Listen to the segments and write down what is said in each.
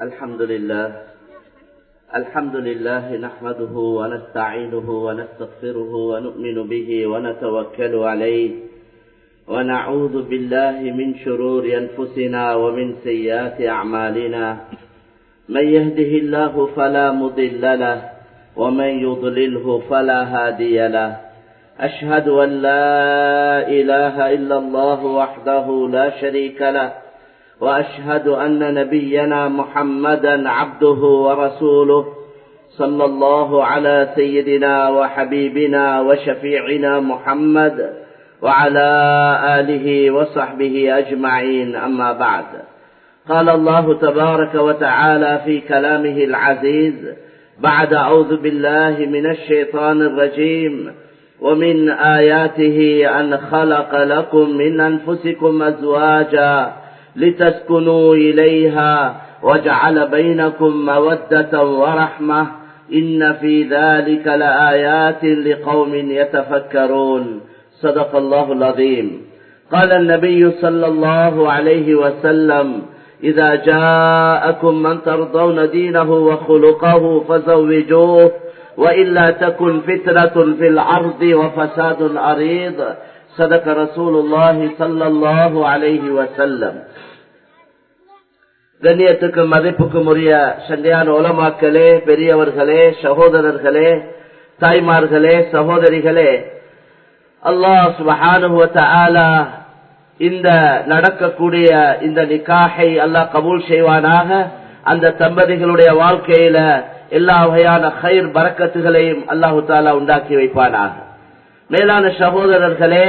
الحمد لله نحمده ونستعينه ونستغفره ونؤمن به ونتوكل عليه ونعوذ بالله من شرور أنفسنا ومن سيئات أعمالنا من يهده الله فلا مضل له ومن يضلله فلا هادي له أشهد أن لا إله إلا الله وحده لا شريك له وأشهد أن نبينا محمدا عبده ورسوله صلى الله على سيدنا وحبيبنا وشفيعنا محمد وعلى آله وصحبه أجمعين أما بعد قال الله تبارك وتعالى في كلامه العزيز بعد أعوذ بالله من الشيطان الرجيم ومن آياته أن خلق لكم من أنفسكم أزواجا لتسكنوا إليها وجعل بينكم مودة ورحمة إن في ذلك لآيات لقوم يتفكرون صدق الله العظيم قال النبي صلى الله عليه وسلم إذا جاءكم من ترضون دينه وخلقه فزوجوه وإلا تكن فتنة في الأرض وفساد عريض صدق رسول الله صلى الله عليه وسلم. கண்ணியத்துக்கு மதிப்புக்கும் உரிய சண்டையான உலமாக்களே, பெரியவர்களே, சகோதரர்களே, தாய்மார்களே, சகோதரிகளே, அல்லாஹ் சுப்ஹானஹு வ தஆலா இந்த நடக்கக்கூடிய இந்த நிக்காஹை அல்லாஹ் கபூல் செய்வானாக. அந்த தம்பதிகளுடைய வாழ்க்கையில எல்லா வகையான கைர் பரக்கத்துகளையும் அல்லாஹு தஆலா உண்டாக்கி வைப்பானாக. மேலான சகோதரர்களே,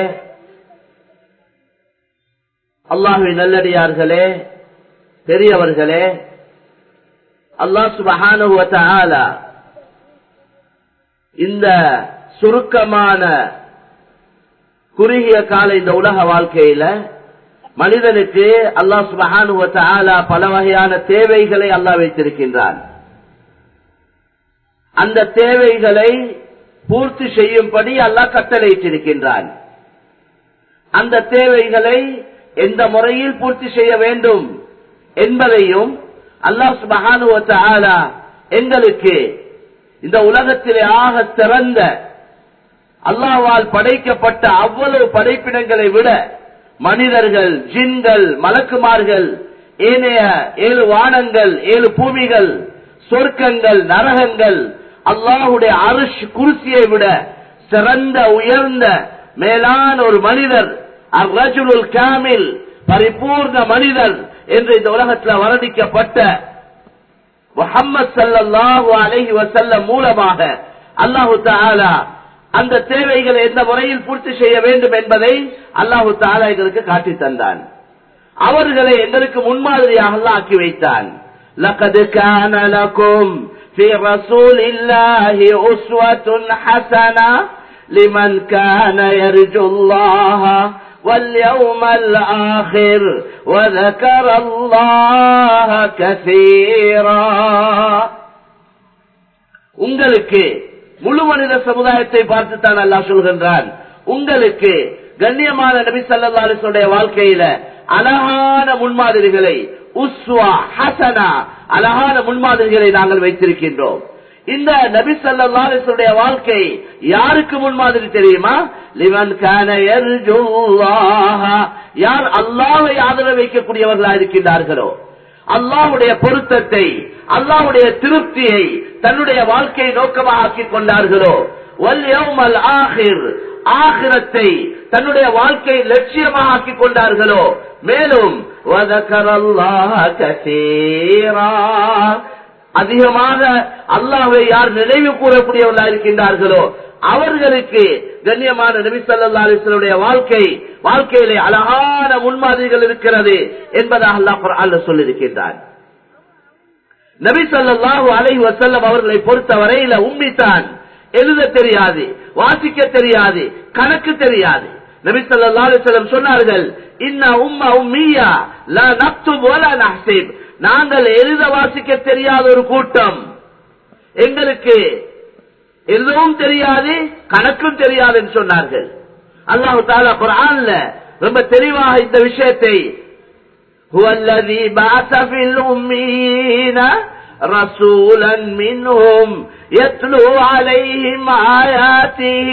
அல்லாஹ்வின் நல்லடியார்களே, பெரியவர்களே, அல்லாஹ் சுப்ஹானஹு வ தஆலா இந்த சுருக்கமான குறுகிய கால இந்த உலக வாழ்க்கையில மனிதனுக்கு அல்லாஹ் சுப்ஹானஹு வ தஆலா பல வகையான தேவைகளை அல்லாஹ் வைத்திருக்கின்றான். அந்த தேவைகளை பூர்த்தி செய்யும்படி அல்லாஹ் கட்டளையிட்டிருக்கின்றான். அந்த தேவைகளை எந்த முறையில் பூர்த்தி செய்ய வேண்டும் என்பதையும் அல்லாஹ் சுப்ஹானஹு வ தஆலா எங்களுக்கு இந்த உலகத்திலே ஆக சிறந்த அல்லாஹ்வால் படைக்கப்பட்ட அவ்வளவு படைப்பினங்களை விட மனிதர்கள், ஜின்கள், மலக்குமார்கள், ஏனைய 7 வானங்கள், 7 பூமிகள், சொர்க்கங்கள், நரகங்கள், அல்லாஹ்வுடைய அர்ஷ் குர்சியை விட சிறந்த உயர்ந்த மேலான ஒரு மனிதர், அர்-ரஜுலுல் காமில், பரிபூர்ண மனிதர் என்று இந்த உலகத்தில் வர்ணிக்கப்பட்ட முஹம்மது ஸல்லல்லாஹு அலைஹி வஸல்லம் மூலமாக அல்லாஹு தஆலா அந்த தேவைகளை எந்த முறையில் பூர்த்தி செய்ய வேண்டும் என்பதை அல்லாஹு தஆலா எங்களுக்கு காட்டி தந்தான். அவர்களை எங்களுக்கு முன்மாதிரியாக அல்லாஹ் ஆக்கி வைத்தான். லகத் கான லகும் ஃபீ ரசூலில்லாஹி உஸ்வத்துன் ஹஸனா லிமன் கான யர்ஜுல்லாஹ واليوم الآخر وذكر الله كثيرا. உங்களுக்கு முழு மனித சமுதாயத்தை பார்த்துத்தான் அல்லாஹ் சொல்கின்றான், உங்களுக்கு கண்ணியமான நபி ஸல்லல்லாஹு அலைஹி வஸல்லம் வாழ்க்கையில அழகான முன்மாதிரிகளை, உஸ்வா ஹஸனா, அழகான முன்மாதிரிகளை நாங்கள் வைத்திருக்கின்றோம். இந்த நபி ஸல்லல்லாஹு அலைஹி வஸல்லம் வாழ்க்கை யாருக்கு முன்மாதிரி தெரியுமா? லிமன் கான யர்ஜுல்லாஹ, யார் அல்லாஹ்வை ஆதரவு வைக்கக்கூடியவர்களாக இருக்கின்றார்களோ, அல்லாஹ்வுடைய பொருத்தத்தை, அல்லாஹ்வுடைய திருப்தியை தன்னுடைய வாழ்க்கையை நோக்கமாக ஆக்கிக் கொண்டார்களோ, வல் யௌமல் ஆகிர், ஆகிரத்தை தன்னுடைய வாழ்க்கை லட்சியமாக ஆக்கிக் கொண்டார்களோ, மேலும் வதகரல்லாஹ கஸீரா, அதிகமாக அல்லாஹ்வை யார் நினைவு கூறக்கூடியவர்களாக இருக்கின்றார்களோ அவர்களுக்கு கண்ணியமான நபி ஸல்லல்லாஹு அலைஹி வஸல்லம் வாழ்க்கையிலே அழகான முன்மாதிரிகள் இருக்கிறது என்பதாக அல்லாஹ் குர்ஆன்ல சொல்லியிருக்கின்றான். நபி ஸல்லல்லாஹு அலைஹி வஸல்லம் அவர்களை பொறுத்தவரையில உம்மிதான், எழுத தெரியாது, வாசிக்க தெரியாது, கணக்கு தெரியாது. நபி ஸல்லல்லாஹு அலைஹி வஸல்லம் சொன்னார்கள், இன்னா உம்ம உம்மியா லா நக்துபு வலா நஹ்சிப், நாங்கள் எழுத வாசிக்க தெரியாத ஒரு கூட்டம், எங்களுக்கு எழுதவும் தெரியாது, கணக்கும் தெரியாது என்று சொன்னார்கள். அல்லாஹ் தஆலா குர்ஆன்ல ரொம்ப தெளிவாக இந்த விஷயத்தை هو الذي بعث في الأميين رسولا منهم يتلو عليهم آياته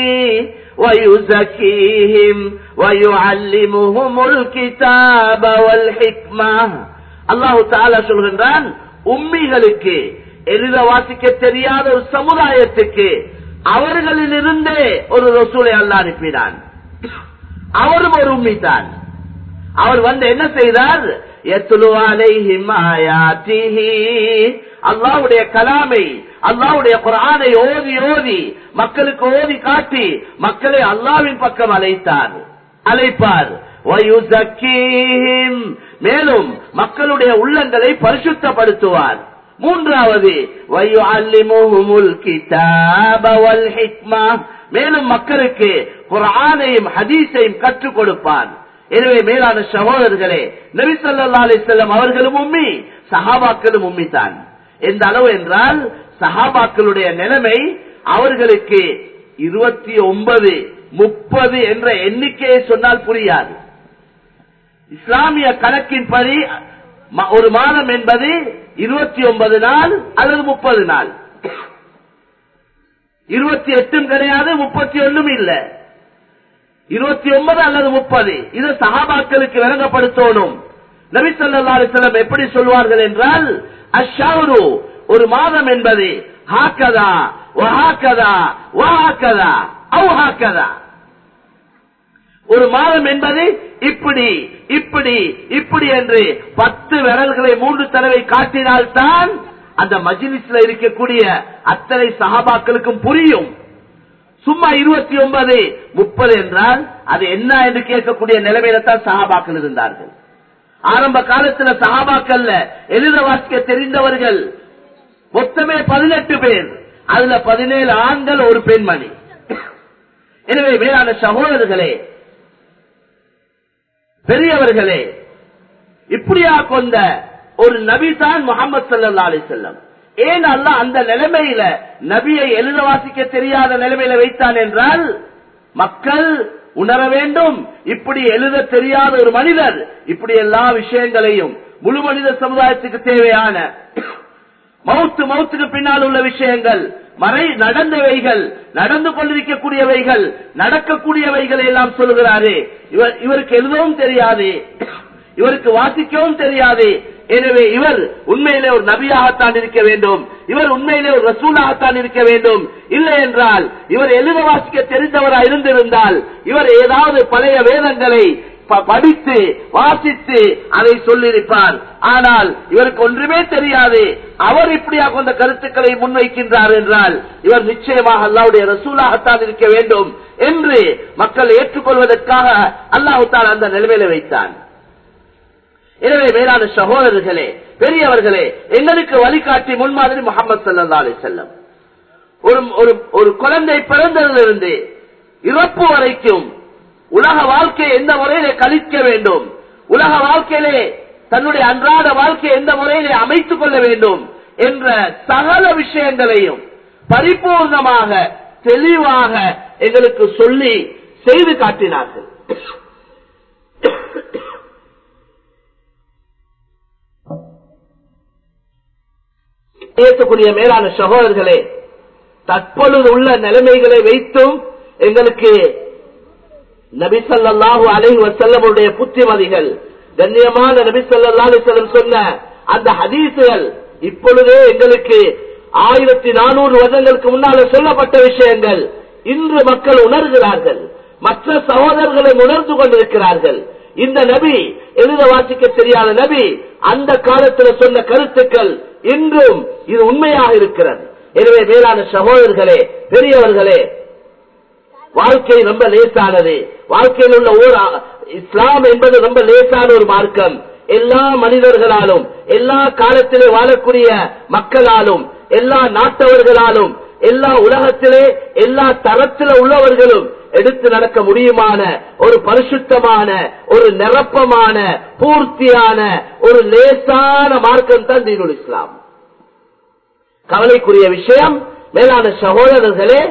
ويزكيهم ويعلمهم الكتاب والحكمة. அல்லாஹ் தஆலா சொல்கின்றான், உம்மிகளுக்கு எழுத வாசிக்க தெரியாத ஒரு சமுதாயத்துக்கு அவர்களிலிருந்தே ஒரு ரசூலை அல்லாஹ் அனுப்பினான். அவரும் ஒரு உம்மி தான். அவர் வந்து என்ன செய்தார்? யத்லு அலைஹிம் ஆயாத்திஹி, அல்லாஹ்வுடைய கலாமை, அல்லாஹ்வுடைய குர்ஆனை ஓதி ஓதி மக்களுக்கு ஓதி காட்டி மக்களை அல்லாஹ்வின் பக்கம் அழைப்பார். வயுஸக்கீஹிம், மேலும் மக்களுடைய உள்ளங்களை பரிசுத்தப்படுத்துவார். மூன்றாவது வயுஅல்லிமுஹுமுல் கிதாப வல் ஹிக்மா, மேலும் மக்களுக்கு குர்ஆனையும் ஹதீஸையும் கற்றுக் கொடுப்பான். எனவே மேலான சகோதரர்களே, நபி ஸல்லல்லாஹு அலைஹி வஸல்லம் அவர்களும் உம்மி, சஹாபாக்களும் உம்மி தான். எந்த அளவு என்றால் சஹாபாக்களுடைய நிலைமை, அவர்களுக்கு 29, 30 என்ற எண்ணிக்கையை சொன்னால் புரியாது. இஸ்லாமிய கணக்கின்படி ஒரு மாதம் என்பது 29 நாள் அல்லது 30 நாள். 28 கிடையாது, 31 இல்ல, 29 அல்லது 30. இது சஹாபாக்களுக்கு விளங்கப்படுத்தணும். நபி ஸல்லல்லாஹு அலைஹி வஸல்லம் எப்படி சொல்வார்கள் என்றால், அஷ்ஷஹ்ரு, ஒரு மாதம் என்பது ஹாகதா வஹாகதா வஹாகதா அவ் ஹாகதா, ஒரு மாதம் என்பது இப்படி இப்படி இப்படி என்று 10 விரல்களை 3 தடவை காட்டினால்தான் அந்த மஜ்லிஸ்ல இருக்கக்கூடிய அத்தனை சஹாபாக்களுக்கும் புரியும். சும்மா 29, 30 என்றால் அது என்ன என்று கேட்கக்கூடிய நிலைமையில தான் சஹாபாக்கள் இருந்தார்கள். ஆரம்ப காலத்தில் சஹாபாக்கள்ல எழுத வாசிக்க தெரிந்தவர்கள் மொத்தமே 18 பேர். அதுல 17 ஆண்கள், ஒரு பெண்மணி. எனவே மேலான சகோதரர்களே, பெரியவர்களே, இப்படியா கொண்ட ஒரு நபி தான் முஹம்மது ஸல்லல்லாஹு அலைஹி வஸல்லம். ஏன் அல்லாஹ் அந்த நிலைமையில நபியை எழுத வாசிக்க தெரியாத நிலைமையில வைத்தான் என்றால், மக்கள் உணர வேண்டும், இப்படி எழுத தெரியாத ஒரு மனிதர் இப்படி எல்லா விஷயங்களையும், முழு மனித சமுதாயத்துக்கு தேவையான மவுத்துக்கு பின்னால் உள்ள விஷயங்கள், நடந்தவைகள், நடந்து கொண்டிருக்கக்கூடியவைகள், நடக்கக்கூடியவைகள் எல்லாம் சொல்லுகிறாரே, இவருக்கு எழுதவும் தெரியாது, இவருக்கு வாசிக்கவும் தெரியாது. எனவே இவர் உண்மையிலே ஒரு நபியாகத்தான் இருக்க வேண்டும், இவர் உண்மையிலே ஒரு ரசூலாகத்தான் இருக்க வேண்டும். இல்லை என்றால், இவர் எழுத வாசிக்க தெரிந்தவராக இருந்திருந்தால் இவர் ஏதாவது பழைய வேதங்களை படித்து வாசித்து அதை சொல்லியிருப்பார். ஆனால் இவருக்கு ஒன்றுமே தெரியாது, அவர் இப்படியா கொண்ட கருத்துக்களை முன்வைக்கின்றார் என்றால் இவர் நிச்சயமாக அல்லாஹ்வுடைய ரசூலாகத்தான் இருக்க வேண்டும் என்று மக்கள் ஏற்றுக்கொள்வதற்காக அல்லாஹ் தஆலா அந்த நிலைமையில வைத்தான். எனவே மேலான சகோதரர்களே, பெரியவர்களே, எங்களுக்கு வழிகாட்டி முன்மாதிரி முஹம்மது ஸல்லல்லாஹு அலைஹி வஸல்லம். ஒரு குழந்தை பிறந்ததிலிருந்து இறப்பு வரைக்கும் உலக வாழ்க்கையை எந்த முறையிலே கழிக்க வேண்டும், உலக வாழ்க்கையிலே தன்னுடைய அன்றாட வாழ்க்கையை எந்த முறையிலே அமைத்துக் கொள்ள வேண்டும் என்ற சகல விஷயங்களையும் பரிபூர்ணமாக தெளிவாக எங்களுக்கு சொல்லி செய்து காட்டினார்கள். ஏற்கக்கூடிய மேலான சகோதரர்களே, தற்பொழுது உள்ள நிலைமைகளை வைத்தும் எங்களுக்கு நபி ஸல்லல்லாஹு அலைஹி வஸல்லமுடைய புத்திமதிகள், கண்ணியமான நபி ஸல்லல்லாஹு அலைஹி வஸல்லம் சொன்ன அந்த ஹதீசுகள் இப்பொழுதே எங்களுக்கு 1400 வருடங்களுக்கு முன்னால சொல்லப்பட்ட விஷயங்கள் இன்று மக்கள் உணர்கிறார்கள், மற்ற சகோதரர்களை உணர்ந்து கொண்டிருக்கிறார்கள். இந்த நபி, எழுத வாசிக்க தெரியாத நபி, அந்த காலத்தில் சொன்ன கருத்துக்கள் இன்றும் இது உண்மையாக இருக்கிறது. எனவே மேலான சகோதரர்களே, பெரியவர்களே, வாழ்க்கை ரொம்ப லேசானது. வாழ்க்கையில் உள்ள இஸ்லாம் என்பது ரொம்ப லேசான ஒரு மார்க்கம். எல்லா மனிதர்களாலும், எல்லா காலத்திலே வாழக்கூடிய மக்களாலும், எல்லா நாட்டவர்களாலும், எல்லா உலகத்திலே எல்லா தரத்தில உள்ளவர்களும் எடுத்து நடக்க முடியுமான ஒரு பரிசுத்தமான, ஒரு நிரப்பமான, பூர்த்தியான ஒரு லேசான மார்க்கம் தான் தீனுல் இஸ்லாம். கவலைக்குரிய விஷயம், மேலான சகோதரர்களே,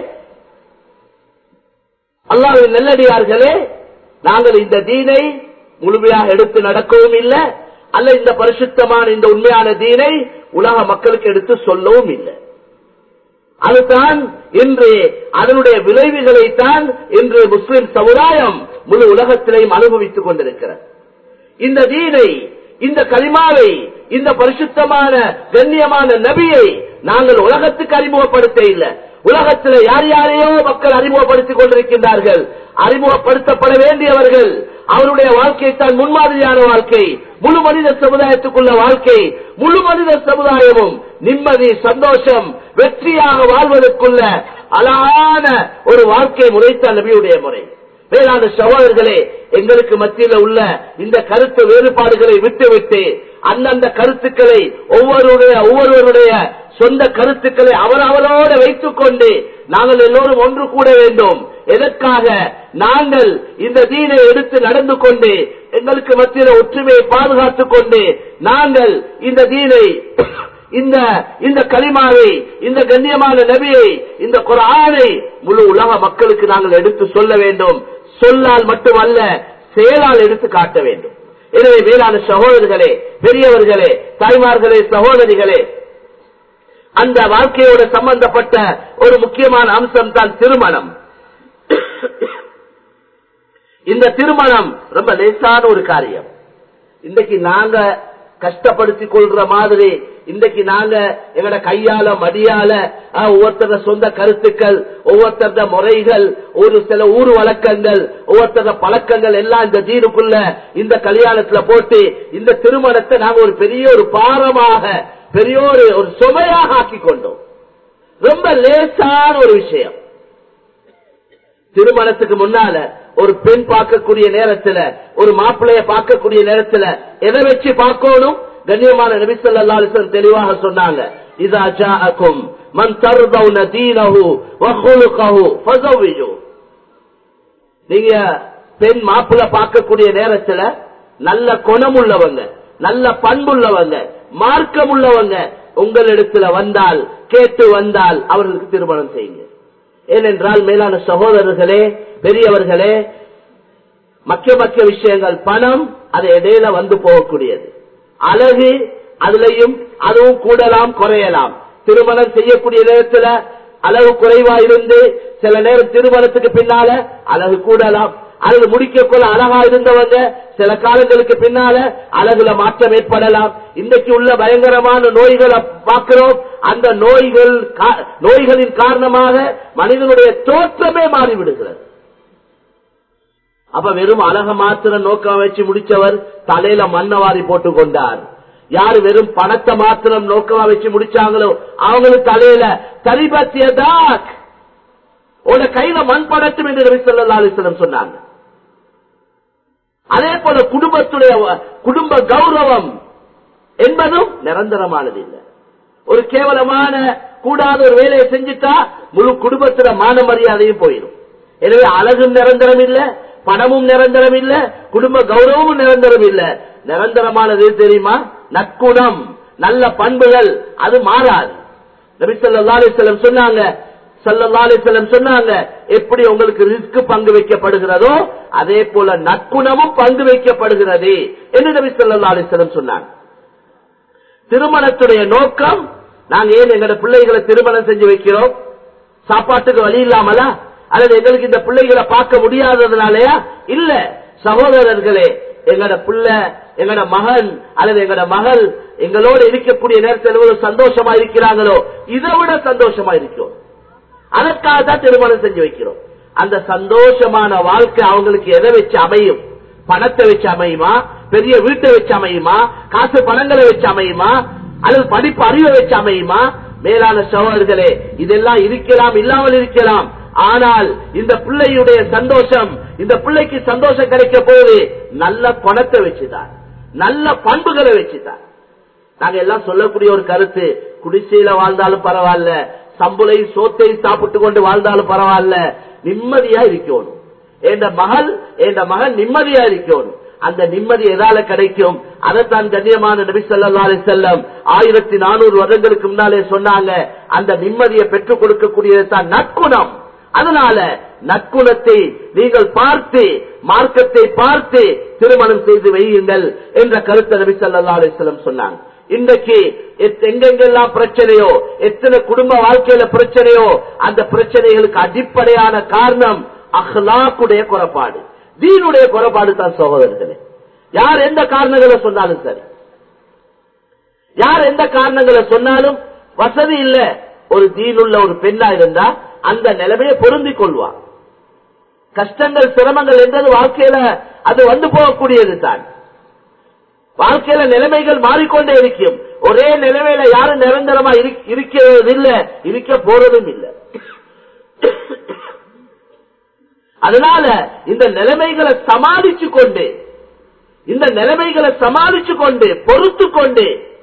அல்லாஹ்வின் நல்லடியார்களே, நாங்கள் இந்த தீனை முழுமையாக எடுத்து நடக்கவும் இல்லை, அல்ல இந்த பரிசுத்தமான இந்த உண்மையான தீனை உலக மக்களுக்கு எடுத்து சொல்லவும் இல்லை. அதுதான் இன்று அதனுடைய விளைவுகளைத்தான் இன்று முஸ்லிம் சமுதாயம் முழு உலகத்திலேயும் அனுபவித்துக் கொண்டிருக்கிறது. இந்த தீனை, இந்த கலிமாவை, இந்த பரிசுத்தமான கண்ணியமான நபியை நாங்கள் உலகத்துக்கு அறிமுகப்படுத்த இல்லை. உலகத்தில் யார் யாரையோ மக்கள் அறிமுகப்படுத்திக் கொண்டிருக்கின்றார்கள். அறிமுகப்படுத்தப்பட வேண்டியவர்கள் அவருடைய வாழ்க்கை தான் முன்மாதிரியான வாழ்க்கை, முழு மனித சமுதாயத்துக்குள்ள வாழ்க்கை. முழு மனித சமுதாயமும் நிம்மதி, சந்தோஷம், வெற்றியாக வாழ்வதற்குள்ள அழகான ஒரு வாழ்க்கை முறைத்தான் நபியுடைய முறை. வேளாண் சகோதரர்களே, எங்களுக்கு மத்தியில் உள்ள இந்த கருத்து வேறுபாடுகளை விட்டுவிட்டு அந்தந்த கருத்துக்களை ஒவ்வொருவருடைய சொந்த கருத்துக்களை அவரவரோடு வைத்துக் கொண்டு நாங்கள் எல்லோரும் ஒன்று கூட வேண்டும். எதற்காக? நாங்கள் இந்த தீனை எடுத்து நடந்து கொண்டு எங்களுக்கு மத்தியில் ஒற்றுமையை பாதுகாத்துக் கொண்டு நாங்கள் இந்த தீனை, இந்த கலிமாவை, இந்த கண்ணியமான நபியை, இந்த குர்ஆனை முழு உலக மக்களுக்கு நாங்கள் எடுத்து சொல்ல வேண்டும். சொல்லால் மட்டுமல்ல, செயலால் எடுத்து காட்ட வேண்டும். எனவே மேலான சகோதரர்களே, பெரியவர்களே, தாய்மார்களே, சகோதரிகளே, அந்த வாழ்க்கையோடு சம்பந்தப்பட்ட ஒரு முக்கியமான அம்சம் தான் திருமணம். இந்த திருமணம் ரொம்ப லேசான ஒரு காரியம். இன்றைக்கு நாங்க கஷ்டப்படுத்திக் கொள்ற மாதிரி இன்றைக்கு நாங்க எங்கட கையால மடியால ஒவ்வொருத்தர சொந்த கருத்துக்கள், ஒவ்வொருத்தர முறைகள், ஒரு சில ஊர் வழக்கங்கள், ஒவ்வொருத்தர பழக்கங்கள் எல்லாம் இந்த தீனுக்குள்ள இந்த கல்யாணத்துல போட்டு இந்த திருமணத்தை நாங்க ஒரு பெரிய ஒரு பாரமாக, பெரிய ஒரு சுமையாக ஆக்கி கொண்டோம். ரொம்ப லேசான ஒரு விஷயம். திருமணத்துக்கு முன்னால ஒரு பெண் பார்க்கக்கூடிய நேரத்தில், ஒரு மாப்பிள்ளைய பார்க்கக்கூடிய நேரத்தில் எதை வச்சு பார்க்கணும்? கண்ணியமான நபி ஸல்லல்லாஹு அலைஹி வஸல்லம் தெளிவாக சொன்னாங்க, இதா ஜாஅக்கும் மன் தர்தவுன தீனஹு வ குலுகஹு ஃபஸவ்விஜு. நீங்க பெண் மாப்பிள்ளை பார்க்கக்கூடிய நேரத்தில் நல்ல குணம் உள்ளவங்க, நல்ல பண்புள்ளவங்க, மார்க்கம் உள்ளவங்க உங்களிடத்துல வந்தால், கேட்டு வந்தால் அவர்களுக்கு திருமணம் செய்யுங்க. ஏனென்றால் மேலான சகோதரர்களே, பெரியவர்களே, மக்கிய விஷயங்கள், பணம் அது இடையில வந்து போகக்கூடியது. அழகு அதுலயும் அதுவும் கூடலாம் குறையலாம். திருமணம் செய்யக்கூடிய நேரத்தில் அழகு குறைவா இருந்து சில நேரம் திருமணத்துக்கு பின்னால அழகு கூடலாம். அழகு முடிக்கக்குள்ள அழகா இருந்தவங்க சில காலங்களுக்கு பின்னால அழகுல மாற்றம் ஏற்படலாம். இன்றைக்கு உள்ள பயங்கரமான நோய்களை பார்க்கிறோம். அந்த நோய்களின் காரணமாக மனிதனுடைய தோற்றமே மாறிவிடுகிறது. அப்ப வெறும் அழக மாத்திரம் நோக்கம் வச்சு முடிச்சவர் தலையில மண்ணவாரி போட்டு கொண்டார். யாரு வெறும் பணத்தை மாத்திரம் நோக்கமா வச்சு முடிச்சாங்களோ அவங்களுக்கு தலையில தரிபத்தியதா உன கையில மண் படட்டும் என்று நபி ஸல்லல்லாஹு அலைஹி வஸல்லம் சொன்னாங்க. அதே போல குடும்ப கௌரவம் என்பதும் நிரந்தரமானது இல்லை. ஒரு கேவலமான கூடாத ஒரு வேலையை செஞ்சுட்டா முழு குடும்பத்துல மான மரியாதையும் போயிடும். எனவே அழகும் நிரந்தரம் இல்ல, பணமும் நிரந்தரம் இல்ல, குடும்ப கௌரவமும் நிரந்தரம் இல்ல. நிரந்தரமானது தெரியுமா? நற்குணம், நல்ல பண்புகள், அது மாறாது. நபி ஸல்லல்லாஹு அலைஹி வஸல்லம் சொன்னாங்க, எப்படி உங்களுக்கு ரிஸ்க் பங்கு வைக்கப்படுகிறதோ அதே போல நற்குணமும் பங்கு வைக்கப்படுகிறது என்று நபி ஸல்லல்லாஹு அலைஹி வஸல்லம் சொன்னாங்க. திருமணத்துடைய நோக்கம், நாங்க ஏன் எங்களோட பிள்ளைகளை திருமணம் செஞ்சு வைக்கிறோம்? சாப்பாட்டுக்கு வழி இல்லாமலா? அல்லது எங்களுக்கு இந்த பிள்ளைகளை பார்க்க முடியாததுனாலயா? இல்ல சகோதரர்களே, எங்கட பிள்ளை, எங்கட மகன் அல்லது எங்கட மகள் எங்களோடு இருக்கக்கூடிய நேரத்தில் எவ்வளவு சந்தோஷமா இருக்கிறாங்களோ இதை விட சந்தோஷமா இருக்கிறோம். அதற்காக தான் திருமணம் செஞ்சு வைக்கிறோம். அந்த சந்தோஷமான வாழ்க்கை அவங்களுக்கு எதை வச்சு அமையும்? பணத்தை வச்சு அமையுமா? பெரிய வீட்டை வச்சு அமையுமா? காசு பணங்களை வச்சு அமையுமா? அல்லது படிப்பு அறிவை வச்சு அமையுமா? மேலான சகோதரர்களே, இதெல்லாம் இருக்கலாம், இல்லாமல் இருக்கலாம். ஆனால் இந்த பிள்ளையுடைய சந்தோஷம், இந்த பிள்ளைக்கு சந்தோஷம் கிடைக்க போது நல்ல பணத்தை வச்சுதான், நல்ல பண்புகளை வச்சுதான். நாங்க எல்லாம் சொல்லக்கூடிய ஒரு கருத்து, குடிசையில வாழ்ந்தாலும் பரவாயில்ல, சம்பளை சோத்தை சாப்பிட்டு கொண்டு வாழ்ந்தாலும் பரவாயில்ல, நிம்மதியா இருக்கணும். என்ற மகன் நிம்மதியா இருக்கணும். அந்த நிம்மதி எதால கிடைக்கும்? அதைத்தான் கண்ணியமான நபி ஸல்லல்லாஹு அலைஹி வஸல்லம் 1400 வருடங்களுக்கு முன்னாலே சொன்னாங்க. அந்த நிம்மதியை பெற்றுக் கொடுக்கக்கூடியது தான் நற்குணம். அதனால நற்குணத்தை நீங்கள் பார்த்து மார்க்கத்தை பார்த்து திருமணம் செய்து வையுங்கள் என்ற கருத்தை நபி ஸல்லல்லாஹு அலைஹி வஸல்லம் சொன்னாங்க. இன்றைக்கு எங்கெங்கெல்லாம் பிரச்சனையோ, எத்தனை குடும்ப வாழ்க்கையில பிரச்சனையோ, அந்த பிரச்சனைகளுக்கு அடிப்படையான காரணம் அஹ்லாக்குடைய குறைபாடு, தீனுடைய குறைபாடு தான் சகோதரர்களே. யார் எந்த காரணங்களை சொன்னாலும் சரி, யார் எந்த காரணங்களை சொன்னாலும் வசதி இல்ல, ஒரு தீனுள்ள ஒரு பெண்ணா இருந்தா அந்த நிலைமையை பொருந்திக் கொள்வார். கஷ்டங்கள் சிரமங்கள் என்றது வாழ்க்கையில அது வந்து போகக்கூடியது தான். வாழ்க்கையில நிலைமைகள் மாறிக்கொண்டே இருக்கும். ஒரே நிலைமையில யாரும் நிரந்தரமா இருக்கிறது இல்ல, இருக்க போறதும் இல்லை. அதனால இந்த நிலைமைகளை சமாளிச்சு கொண்டு பொறுத்து கொண்டு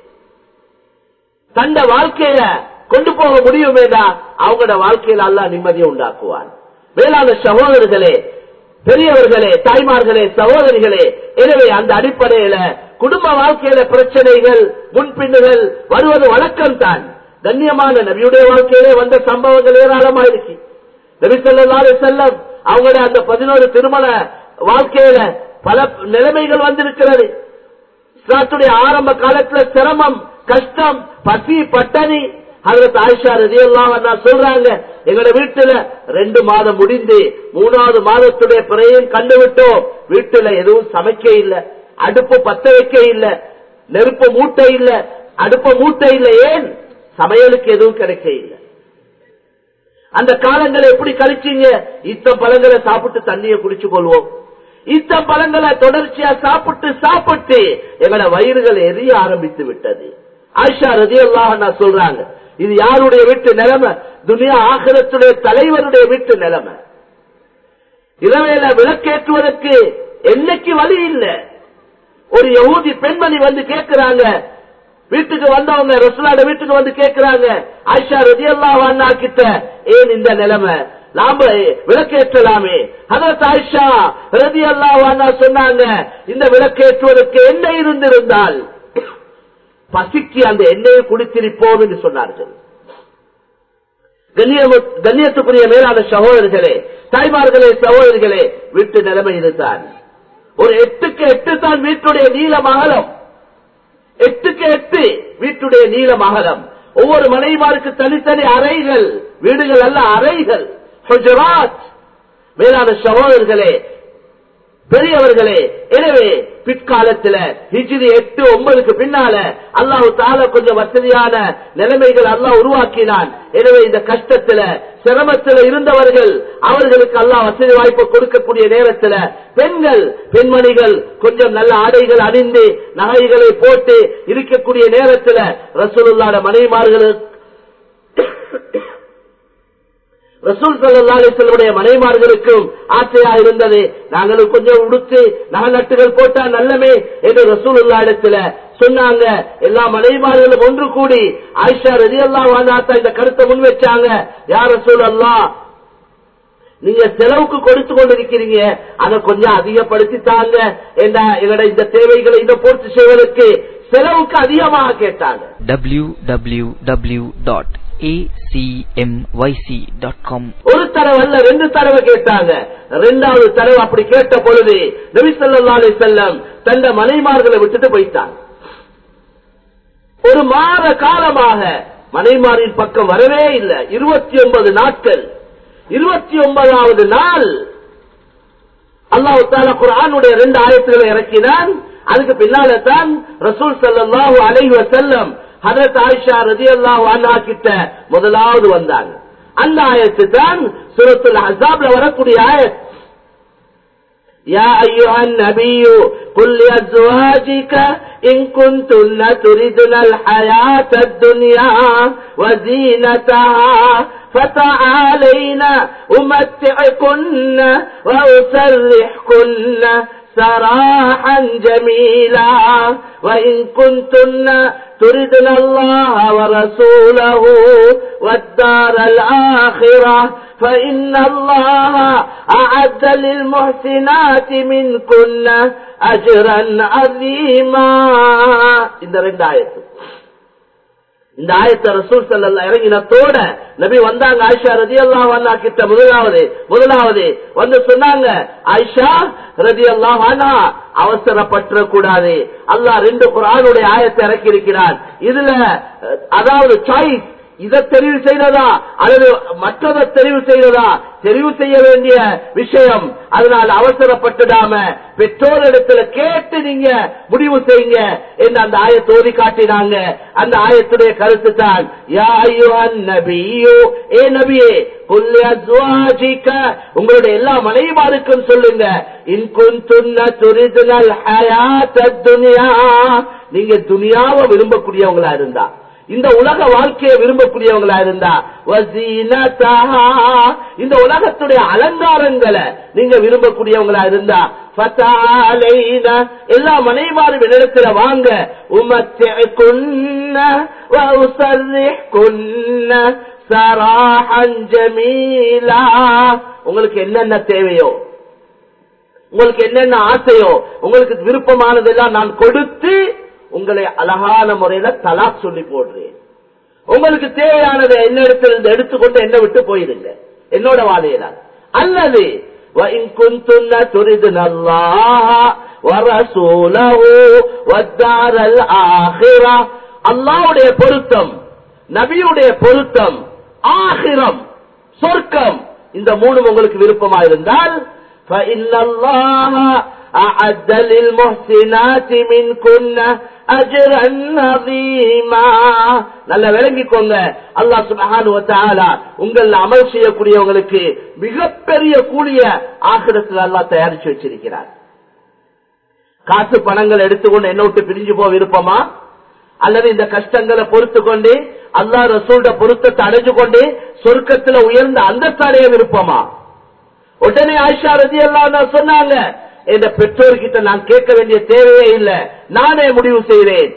தந்த வாழ்க்கையில கொண்டு போக முடியும் என்றா அவங்களோட வாழ்க்கையில அல்லாஹ் நிம்மதியை உண்டாக்குவான். வேளாண் சகோதரர்களே, பெரியவர்களே, தாய்மார்களே, சகோதரிகளே, எனவே அந்த அடிப்படையில குடும்ப வாழ்க்கையில பிரச்சனைகள் முன்பின்னுகள் வருவது வழக்கம் தான். கண்ணியமான நபியுடைய வாழ்க்கையிலே வந்த சம்பவங்கள் ஏராளமா இருக்கு. நபி ஸல்லல்லாஹு அலைஹி வஸல்லம் அவங்களுடைய அந்த 11 திருமண வாழ்க்கையில பல நிலைமைகள் வந்திருக்கிறது. இஸ்லாத்துடைய ஆரம்ப காலத்துல சிரமம், கஷ்டம், பசி, பட்டணி. ஹஜ்ரத் ஆயிஷா ரலியல்லாஹு அன்ஹா சொல்றாங்க, எங்களோட வீட்டுல 2 மாதம் முடிந்து 3வது மாதத்துடைய பிறையும் கண்டுவிட்டோம். வீட்டுல எதுவும் சமைக்க இல்ல, அடுப்பு பத்த வைக்க இல்ல, நெருப்பு மூட்டை இல்ல, அடுப்ப மூட்டை இல்ல. ஏன்? சமையலுக்கு எதுவும் கிடைக்க இல்ல. அந்த காலங்களை எப்படி கழிச்சீங்க? இத்தம் பழங்களை சாப்பிட்டு தண்ணியை குடிச்சு கொள்வோம். இத்தம் பழங்களை தொடர்ச்சியா சாப்பிட்டு சாப்பிட்டு எங்களோட வயிறுகள் எரிய ஆரம்பித்து விட்டது. ஆயிஷா ரலியல்லாஹு அன்ஹா சொல்றாங்க, இது யாருடைய வீட்டு நிலைமை? துனியா ஆகிரத்துடைய தலைவருடைய வீட்டு நிலைமை. இரவேல விளக்கேற்றுவதற்கு என்னைக்கு வழி இல்லை. ஒரு யஹூதி பெண்மணி வந்து கேட்கிறாங்க, வீட்டுக்கு வந்தவங்க ரசூலுல்லாஹ் வீட்டுக்கு வந்து கேட்கிறாங்க, ஆயிஷா ரலியல்லாஹு அன்ஹா கிட்ட, ஏன் இந்த நிலைமை? நாம விளக்கேற்றலாமே. ஹஜ்ரத் ஆயிஷா ரலியல்லாஹு அன்ஹா சொன்னாங்க, இந்த விளக்கேற்றுவதற்கு எண்ணெய் இருந்திருந்தால் பசிக்கு அந்த எண்ணெயை குடித்திருப்போம் என்று சொன்னார்கள். கண்ணியத்துக்குரிய மேலான சகோதரர்களே, தாய்மார்களே, சகோதரிகளே, வீட்டு நிலைமை இதுதான். ஒரு 8க்கு 8 தான் வீட்டுடைய நீளம் அகலம். 8க்கு 8 வீட்டுடைய நீளம் அகலம். ஒவ்வொரு மனைவிமாருக்கு தனித்தனி அறைகள், வீடுகள் அல்ல அறைகள், ஹுஜராத். மேலான சகோதரர்களே, பெரியவர்களே, எனவே பிற்காலத்தில் ஹிஜ்ரி 8-9க்கு பின்னால அல்லாஹ் தஆலா கொஞ்சம் வசதியான நிலைமைகள் அல்லாஹ் உருவாக்கினான். எனவே இந்த கஷ்டத்துல சிரமத்தில் இருந்தவர்கள் அவர்களுக்கு அல்லாஹ் வசதி வாய்ப்பு கொடுக்கக்கூடிய நேரத்தில் பெண்கள் பெண்மணிகள் கொஞ்சம் நல்ல ஆடைகள் அணிந்து நகைகளை போட்டு இருக்கக்கூடிய நேரத்தில் ரசூலுல்லாஹ்வுடைய மனைவிமார்களுக்கு ரசூல் ஸல்லல்லாஹு அலைஹி வஸல்லம் மனைவிமார்களுக்கும் ஆசையா இருந்தது, நாங்களும் கொஞ்சம் உடுத்து நகை நட்டுகள் போட்டா நல்லமே என்று ரசூலுல்லாஹ் இடத்துல சொன்னாங்க. எல்லா மனைவிமார்களும் ஒன்று கூடி ஆயிஷா ரலியல்லாஹு அன்ஹா இந்த கருத்தை முன் வச்சாங்க, யா ரசூலல்லாஹ், நீங்க செலவுக்கு கொடுத்து கொண்டிருக்கிறீங்க, அதை கொஞ்சம் அதிகப்படுத்தி தாங்க என்ற எங்களோட இந்த தேவைகளை இந்த பூர்த்தி செய்வதற்கு செலவுக்கு அதிகமாக கேட்டாங்க. www.acmyc.com ஒரு தடவை அல்ல 2 தடவை கேட்டாங்க. 2வது தடவை அப்படி கேட்ட பொழுது நபி ஸல்லல்லாஹு அலைஹி வஸல்லம் தந்த மனைவிமார்களை விட்டுட்டு போயிட்டாங்க. ஒரு மாத காலமாக மனைவிமாரின் பக்கம் வரவே இல்லை. 29 நாட்கள். 29வது நாள் அல்லாஹ் தஆலா குர்ஆனுடைய 2 ஆயத்துகளை இறக்கினான். அதுக்கு பின்னால தான் ரசூல் ஸல்லல்லாஹு அலைஹி வஸல்லம் ஹஜ்ரத் ஆயிஷா ரலியல்லாஹு அன்ஹா கிட்ட முதலாவது வந்தாங்க. அந்த ஆயத்து தான் சூரத்துல் அஹ்ஸாப்ல வரக்கூடிய ஆயத். யா அய்யுஹன் நபியு குல் லிஅஸ்வாஜிக இன் குன்துன்ன துரிதுனல் ஹயாத்தத் துன்யா வ ஸீனதஹா ஃபதஆலைனா உமத்திஉகுன்ன வ உஸர்ரிஹ்குன்ன سراحا جميلا وإن كنتن تردن الله ورسوله والدار الآخرة فإن الله أعد للمحسنات منكن أجرا عظيما. இந்த 2 ஆயத்து இந்த ஆயத்தை ரசூல் ஸல்லல்லாஹு இறங்கினத்தோட நபி வந்தாங்க. ஆயிஷா ரலியல்லாஹு அன்ஹா கிட்ட முதலாவது வந்து சொன்னாங்க, ஆயிஷா ரலியல்லாஹு அன்ஹா அவசரப்பற்ற கூடாது. அல்லாஹ் 2 குர்ஆனுடைய ஆயத்தை இறக்கி இருக்கிறார். இதுல அதாவது சாய்ஸ், இதை தெரிவு செய்ததா அல்லது மற்றதை தெரிவு செய்ததா, தெரிவு செய்ய வேண்டிய விஷயம். அதனால் அவசரப்பட்டுடாம பெற்றோரிடத்துல கேட்டு நீங்க முடிவு செய்யுங்க என்று அந்த ஆயத்தை ஓதி காட்டினாங்க. அந்த ஆயத்துடைய கருத்து தான், யா அய்யுஹன் நபியோ, ஏ நபியே, குல் அஸ்வாஜிக, உங்களுடைய எல்லா மனைவிமாருக்கும் சொல்லுங்க, இன் குன்துன்ன துரிதுனல் ஹயாத்தத் துன்யா, நீங்க துனியாவை விரும்பக்கூடியவங்களா இருந்தா, இந்த உலக வாழ்க்கையை விரும்பக்கூடியவங்களா இருந்தா, வஸீனதஹா, இந்த உலகத்துடைய அலங்காரங்களை நீங்க விரும்பக்கூடியவங்களா இருந்தா, ஃபதஅலைன, எல்லா மனைவிமாரும் என்னிடத்துல வாங்க, உமத்திகுன்ன வ உஸர்ரிஹ்குன்ன சராஹன் ஜமீலா, உங்களுக்கு என்னென்ன தேவையோ, உங்களுக்கு என்னென்ன ஆசையோ, உங்களுக்கு விருப்பமானதெல்லாம் நான் கொடுத்து உங்களை அழகான முறையில தலாக் சொல்லி போடுறேன். உங்களுக்கு தேவையானதை என்னிடத்திலிருந்து எடுத்துக்கொண்டு என்ன விட்டு போயிருங்க, என்னோட வாழையிலால். அல்லது அல்லாஹ்வுடைய பொருத்தம், நபியுடைய பொருத்தம், ஆகிரம், சொர்க்கம், இந்த 3 உங்களுக்கு விருப்பமா இருந்தால், أعد للمحسنات منكن أجرا عظيما. நல்ல விளங்கிக்கோங்க, அல்லாஹ் சுப்ஹானஹு வ தஆலா உங்கள் அமல் செய்யக்கூடியவங்களுக்கு மிகப்பெரிய கூலிய ஆகிரத்தில் அல்லாஹ் தயாரிச்சு வச்சிருக்கிறார். காசு பணங்கள் எடுத்துக்கொண்டு என்ன விட்டு பிரிஞ்சு போக விருப்பமா, அல்லது இந்த கஷ்டங்களை பொறுத்து கொண்டு அல்லாஹ் ரசூலுடைய பொருத்தத்தை அடைஞ்சு கொண்டு சொர்க்கத்துல உயர்ந்த அந்தஸ்து விருப்பமா? உடனே ஆயிஷா ரலியல்லாஹு அன்ஹா சொன்னாங்க, இந்த பெற்றோர்கிட்ட நான் கேட்க வேண்டிய தேவையே இல்லை, நானே முடிவு செய்கிறேன்.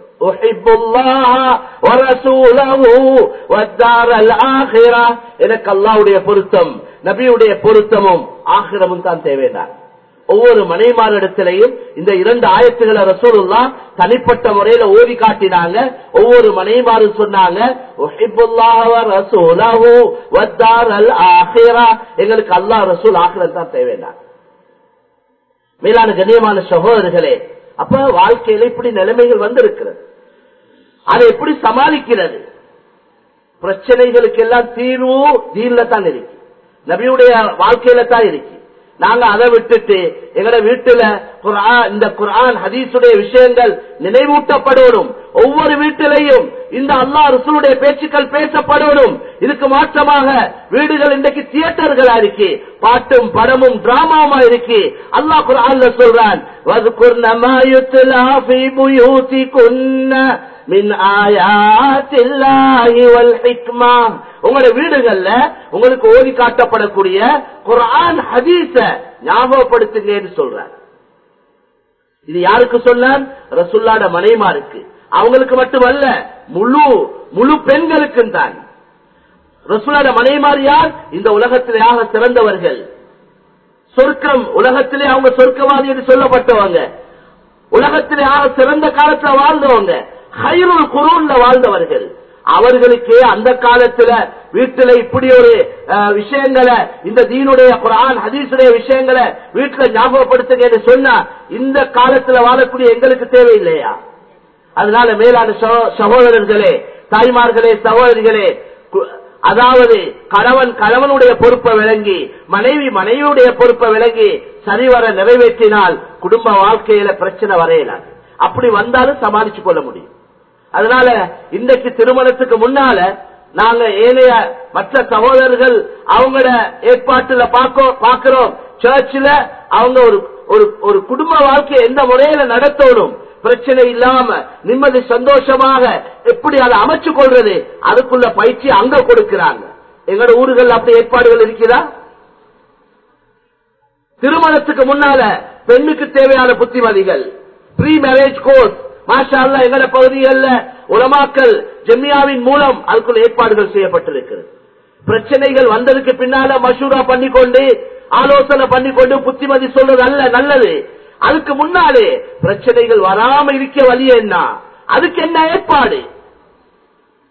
எனக்கு அல்லாஹ்வுடைய பொருத்தம், நபியுடைய பொருத்தமும் ஆகிரமும் தான் தேவைதான். ஒவ்வொரு மனைவிமாரிடத்திலையும் இந்த 2 ஆயத்துக்களை ரசூலுல்லாஹ் தனிப்பட்ட முறையில ஓதி காட்டினாங்க. ஒவ்வொரு மனைவிமாரும் சொன்னாங்க, எங்களுக்கு அல்லாஹ் ரசூல் ஆகிரம் தான் தேவைதான். மேலான கண்ணியமான சகோதரர்களே, அப்ப வாழ்க்கையில இப்படி நிலைமைகள் வந்திருக்கிறது. அதை எப்படி சமாளிக்கிறது? பிரச்சனைகளுக்கு எல்லாம் தீர்வு தீன்ல தான் இருக்கு, நபியுடைய வாழ்க்கையில தான் இருக்கு. நாங்க அதை விட்டுட்டு எங்கட வீட்டுல இந்த குர்ஆன் ஹதீஸுடைய விஷயங்கள் நினைவூட்டப்படணும். ஒவ்வொரு வீட்டிலையும் இந்த அல்லாஹ் ரசூலுடைய பேச்சுக்கள் பேசப்படணும். இதுக்கு மாற்றமாக வீடுகள் இன்றைக்கு தியேட்டர்களா இருக்கு, பாட்டும் படமும் டிராமாமா இருக்கு. அல்லாஹ் குர்ஆன்ல சொல்றான், வذ்குர்ன மா யுத்லா ஃபீ புயூதிகுன்ன மின் ஆயாத்தில்லாஹி வல் ஹிக்மா, உங்களுடைய வீடுகள்ல உங்களுக்கு ஓதி காட்டப்படக்கூடிய குர்ஆன் ஹதீஸ ஞாபகப்படுத்துங்கன்னு சொல்றார். இது யாருக்கு சொன்னார்? ரசூலுல்லாஹ்வுடைய மனைவிமாருக்கு. அவங்களுக்கு மட்டுமல்ல, முழு பெண்களுக்கும் தான். ரசூலுல்லாஹ்வுடைய மனைவிமார் யார்? இந்த உலகத்திலே ஆக சிறந்தவர்கள். சொர்க்கம், உலகத்திலே அவங்க சொர்க்கவாதி என்று சொல்லப்பட்டவங்க, உலகத்திலே ஆக சிறந்த காலத்துல வாழ்ந்தவங்க, ஹைருல் குரூன்ல வாழ்ந்தவர்கள். அவர்களுக்கு அந்த காலத்துல வீட்டுல இப்படி ஒரு விஷயங்களை, இந்த தீனுடைய குர்ஆன் ஹதீஸுடைய விஷயங்களை வீட்டுல ஞாபகப்படுத்துங்க சொன்னா இந்த காலத்துல வாழக்கூடிய எங்களுக்கு தேவையில்லையா? அதனால மேலான சகோதரர்களே, தாய்மார்களே, சகோதரிகளே, அதாவது கணவனுடைய பொறுப்பை விளங்கி, மனைவியுடைய பொறுப்பை விளங்கி சரிவர நிறைவேற்றினால் குடும்ப வாழ்க்கையில பிரச்சனை வரையலாம். அப்படி வந்தாலும் சமாளிச்சு கொள்ள முடியும். அதனால இன்றைக்கு திருமணத்துக்கு முன்னால நாங்க ஏனைய மற்ற சகோதரர்கள் அவங்களோட ஏற்பாட்டுல பாக்கிறோம், சர்ச்சில் அவங்க ஒரு குடும்ப வாழ்க்கையை எந்த முறையில நடத்தணும், பிரச்சனை இல்லாம நிம்மதி சந்தோஷமாக எப்படி அதை அமைச்சு கொள்றது, அதுக்குள்ள பயிற்சி அங்க கொடுக்கிறாங்க. எங்களோட ஊர்கள் அப்படி ஏற்பாடுகள் இருக்கிறதா? திருமணத்துக்கு முன்னால பெண்ணுக்கு தேவையான புத்திமதிகள், ப்ரீ மேரேஜ் கோர்ஸ், மாஷா அல்லாஹ் எங்கட பகுதிகளில் உலமாக்கள் ஜமியாவின் மூலம் அதுக்குள்ள ஏற்பாடுகள் செய்யப்பட்டிருக்கிறது. பிரச்சனைகள் வந்ததுக்கு பின்னால மஷூரா பண்ணிக்கொண்டு ஆலோசனை பண்ணிக்கொண்டு புத்திமதி சொல்றது அல்ல நல்லது. அதுக்கு முன்னாலே பிரச்சனைகள் வராம இருக்க வழி என்ன, அதுக்கு என்ன ஏற்பாடு?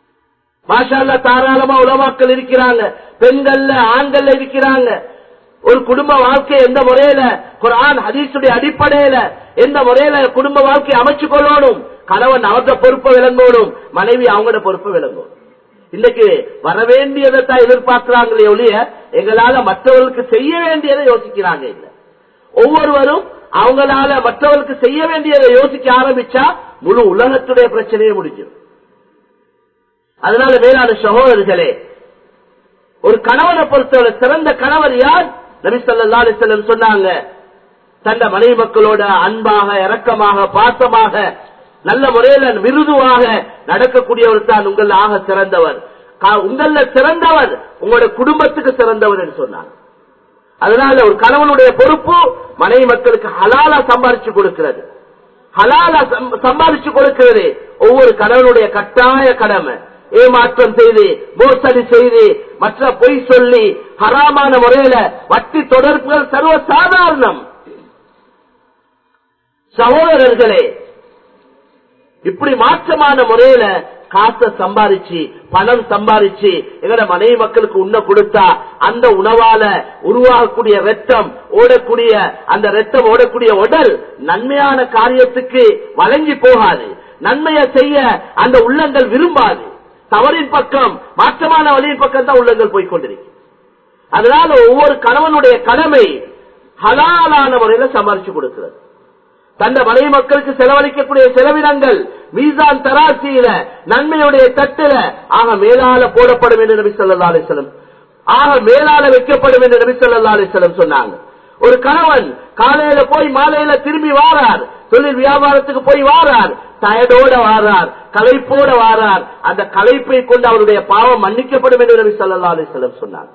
மாஷா அல்லாஹ் தாராளமா உலமாக்கள் இருக்கிறாங்க, பெண்கள்ல ஆண்கள்ல இருக்கிறாங்க. ஒரு குடும்ப வாழ்க்கை எந்த முறையில குர்ஆன் ஹதீஸுடைய அடிப்படையில எந்த முறையில குடும்ப வாழ்க்கை அமைச்சு கொள்ளணும், கணவன் அவருடைய பொறுப்பை விளங்கணும், மனைவி அவங்களோட பொறுப்பை விளங்கணும். இன்னைக்கு வர வேண்டியதைத்தான் எதிர்பார்க்கிறாங்களே ஒழிய எங்களால மற்றவர்களுக்கு செய்ய வேண்டியதை யோசிக்கிறாங்க இல்ல. ஒவ்வொருவரும் அவங்களால மற்றவர்களுக்கு செய்ய வேண்டியதை யோசிக்க ஆரம்பிச்சா முழு உலகத்துடைய பிரச்சனையே முடிஞ்சிடும். அதனால மேலான சகோதரர்களே, ஒரு கணவனை பொறுத்தவரை சிறந்த கணவர் யார்? நபி ஸல்லல்லாஹு அலைஹி வஸல்லம் சொன்னாங்க, தந்த மனைவி மக்களோட அன்பாக, இரக்கமாக, பாசமாக, நல்ல முறையில மிருதுவாக நடக்கக்கூடியவர் தான் உங்கள் ஆக சிறந்தவர். உங்கள சிறந்தவர் உங்களோட குடும்பத்துக்கு சிறந்தவர் என்று சொன்னாங்க. அதனால ஒரு கணவனுடைய பொறுப்பு மனைவி மக்களுக்கு ஹலாலா சம்பாதிச்சு கொடுக்கிறது. ஹலாலா சம்பாதிச்சு கொடுக்கிறது ஒவ்வொரு கணவனுடைய கட்டாய கடமை. ஏமாற்றம் செய்து, மோசடி செய்து, மற்ற பொய் சொல்லி, ஹராமான முறையில வட்டி தொடர்புகள் சர்வ சாதாரணம். சகோதரர்களே, இப்படி மாற்றமான முறையில காசை சம்பாதிச்சு, பணம் சம்பாதிச்சு எங்கட மனைவி மக்களுக்கு உண்ண கொடுத்தா அந்த உணவால உருவாகக்கூடிய ரத்தம் ஓடக்கூடிய, அந்த ரத்தம் ஓடக்கூடிய உடல் நன்மையான காரியத்துக்கு வழங்கி போகாது. நன்மையை செய்ய அந்த உள்ளங்கள் விரும்பாது. தவறின் பக்கம், மாற்றமான வழியின் பக்கம் தான் உள்ளங்கள் போய்கொண்டிருக்கு. அதனால ஒவ்வொரு கணவனுடைய கடமை ஹலாலான முறையில சம்பாதிச்சு கொடுக்கிறது. தந்த மனைவி மக்களுக்கு செலவழிக்கக்கூடிய செலவினங்கள் மீசான் தராசியில நன்மையுடைய தட்டில ஆக மேலால போடப்படும் என்று நபி ஸல்லல்லாஹு அலைஹி வஸல்லம், ஆக மேலால வைக்கப்படும் என்று நபி ஸல்லல்லாஹு அலைஹி வஸல்லம் சொன்னாங்க. ஒரு கணவன் காலையில போய் மாலையில திரும்பி வாரார், தொழில் வியாபாரத்துக்கு போய் வாரார், டயர்டோட வாரார், களைப்போட வாரார், அந்த களைப்பை கொண்டு அவருடைய பாவம் மன்னிக்கப்படும் என்று நபி ஸல்லல்லாஹு அலைஹி வஸல்லம் சொன்னாங்க.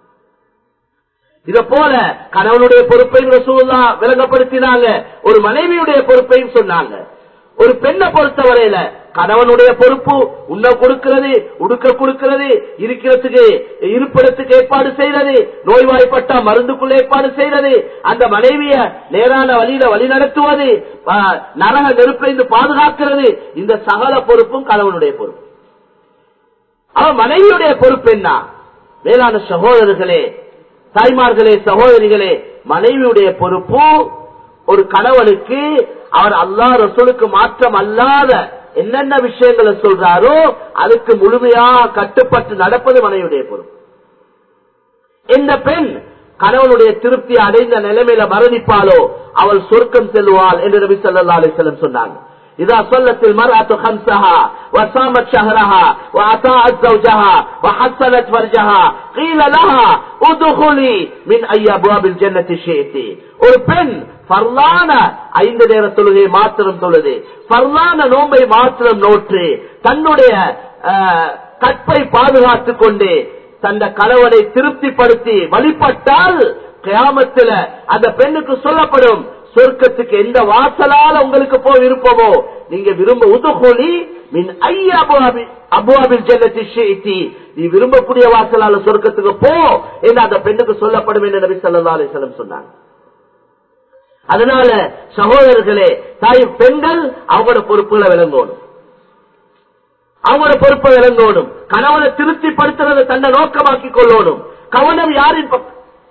இத போல கணவனுடைய பொறுப்பையும் ரசூலுல்லாஹ் விளங்கப்படுத்தினாங்க, ஒரு மனைவியுடைய பொறுப்பையும் சொன்னாங்க. ஒரு பெண்ணை பொறுத்தவரையில கணவனுடைய பொறுப்பு உண்ண கொடுக்கிறது, உடுக்க கொடுக்கிறது, இருக்கிறதுக்கு இருப்பிடத்துக்கு ஏற்பாடு செய்யறது, நோய்வாய்ப்பட்டா மருந்துக்குள்ள ஏற்பாடு செய்யறது, அந்த மனைவிய நேரான வழியில வழி நடத்துவது, நரக நெருப்பிலிருந்து பாதுகாக்கிறது, இந்த சகல பொறுப்பும் கணவனுடைய பொறுப்பு. அவன் மனைவியுடைய பொறுப்பு என்ன? மேலான சகோதரர்களே, தாய்மார்களே, சகோதரிகளே, மனைவியுடைய பொறுப்பு ஒரு கணவனுக்கு அவர் அல்லாஹ் ரசூலுக்கு மாற்றம் அல்லாத என்னென்ன விஷயங்களை சொல்றாரோ அதுக்கு முழுமையாக கட்டுப்பட்டு நடப்பது மனைவியுடைய பொறுப்பு. இந்த பெண் கணவனுடைய திருப்தி அடைந்த நிலைமையில மரணிப்பாலோ அவள் சொர்க்கம் செல்வாள் என்று நபி ஸல்லல்லாஹு அலைஹி வஸல்லம் சொன்னாங்க. إذا صلت المرأة خمسها وصامت شهرها وأطاعت زوجها وحسنت فرجها قيل لها ادخلي من أي أبواب الجنة شئت. ஒரு பெண் ஃபர்லான 5 நேர தொழுகை மாத்திரம் தொழுது, ஃபர்லான நோன்பை மாத்திரம் நோற்று, தன்னுடைய கற்பை பாதுகாத்துக் கொண்டு தந்த கணவனை திருப்திப்படுத்தி வழிபட்டால் கியாமத்தில் அந்த பெண்ணுக்கு சொல்லப்படும், சொர்க்கத்துக்கு எந்த வாசலால உங்களுக்கு போய் விருப்பமோ நீங்க விரும்ப உதுகுலி மின் ஐய அபுவாபில் ஜன்னத்தி ஷிஇதி, நீ விரும்பக்கூடிய வாசலால சொர்க்கத்துக்கு போ என்று அந்த பெண்ணுக்கு சொல்லப்படும் என்று நபி ஸல்லல்லாஹு அலைஹி வஸல்லம் சொன்னாங்க. அதனால சகோதரர்களே, தாய் பெண்கள் அவங்களோட பொறுப்புகளை விளங்கணும், அவங்களோட பொறுப்பை விளங்கணும், கணவனை திருப்திப்படுத்துறதை தன்னை நோக்கமாக்கி கொள்ளணும். கவனம் யாரின் பக்கம்?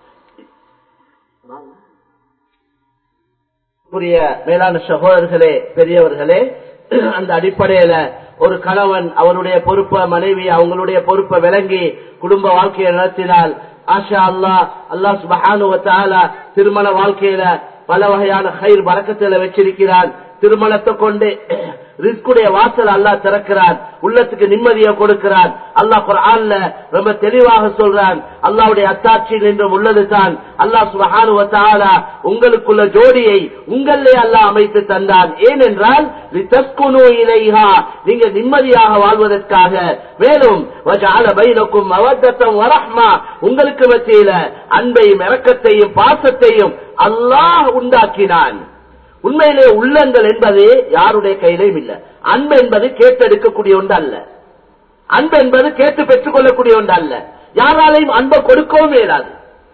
மேலான சகோதரர்களே, பெரியவர்களே, அந்த அடிப்படையில ஒரு கணவன் அவருடைய பொறுப்பை, மனைவி அவங்களுடைய பொறுப்பை விளங்கி குடும்ப வாழ்க்கையை நடத்தினால் ஆஷா அல்லாஹ், அல்லாஹ் சுப்ஹானஹு வ தஆலா திருமண வாழ்க்கையில பல வகையான கைர் பரக்கத்துல வச்சிருக்கிறான். திருமணத்தை கொண்டு ரிஸ்குடைய வாசல் அல்லாஹ் திறக்கிறான், உள்ளத்துக்கு நிம்மதியை கொடுக்கிறான். அல்லாஹ் குர்ஆன்ல ரொம்ப தெளிவாக சொல்றான், அல்லாஹ்வுடைய அத்தாட்சியில் என்றும் உள்ளதுதான் அல்லாஹ் சுப்ஹானஹு வ தஆலா உங்களுக்குள்ள ஜோடியை உங்களே அல்லாஹ் அமைத்து தந்தான். ஏனென்றால் லிதஸ்குனு இலைஹா, நீங்க நிம்மதியாக வாழ்வதற்காக. மேலும் வஜஅல பைனக்கும் மவத்தன் வ ரஹ்மா, உங்களுக்கு மத்தியில அன்பையும் இரக்கத்தையும் பாசத்தையும் அல்லாஹ் உண்டாக்கினான். உண்மையிலே உள்ளங்கள் என்பது யாருடைய கையிலும் இல்ல. அன்பு என்பது கேட்டெடுக்கக்கூடிய ஒன்று அல்ல, அன்பு என்பது கேட்டு பெற்றுக் கொள்ளக்கூடிய ஒன்று அல்ல. யாராலையும் அன்பை கொடுக்கவும் இயலாது.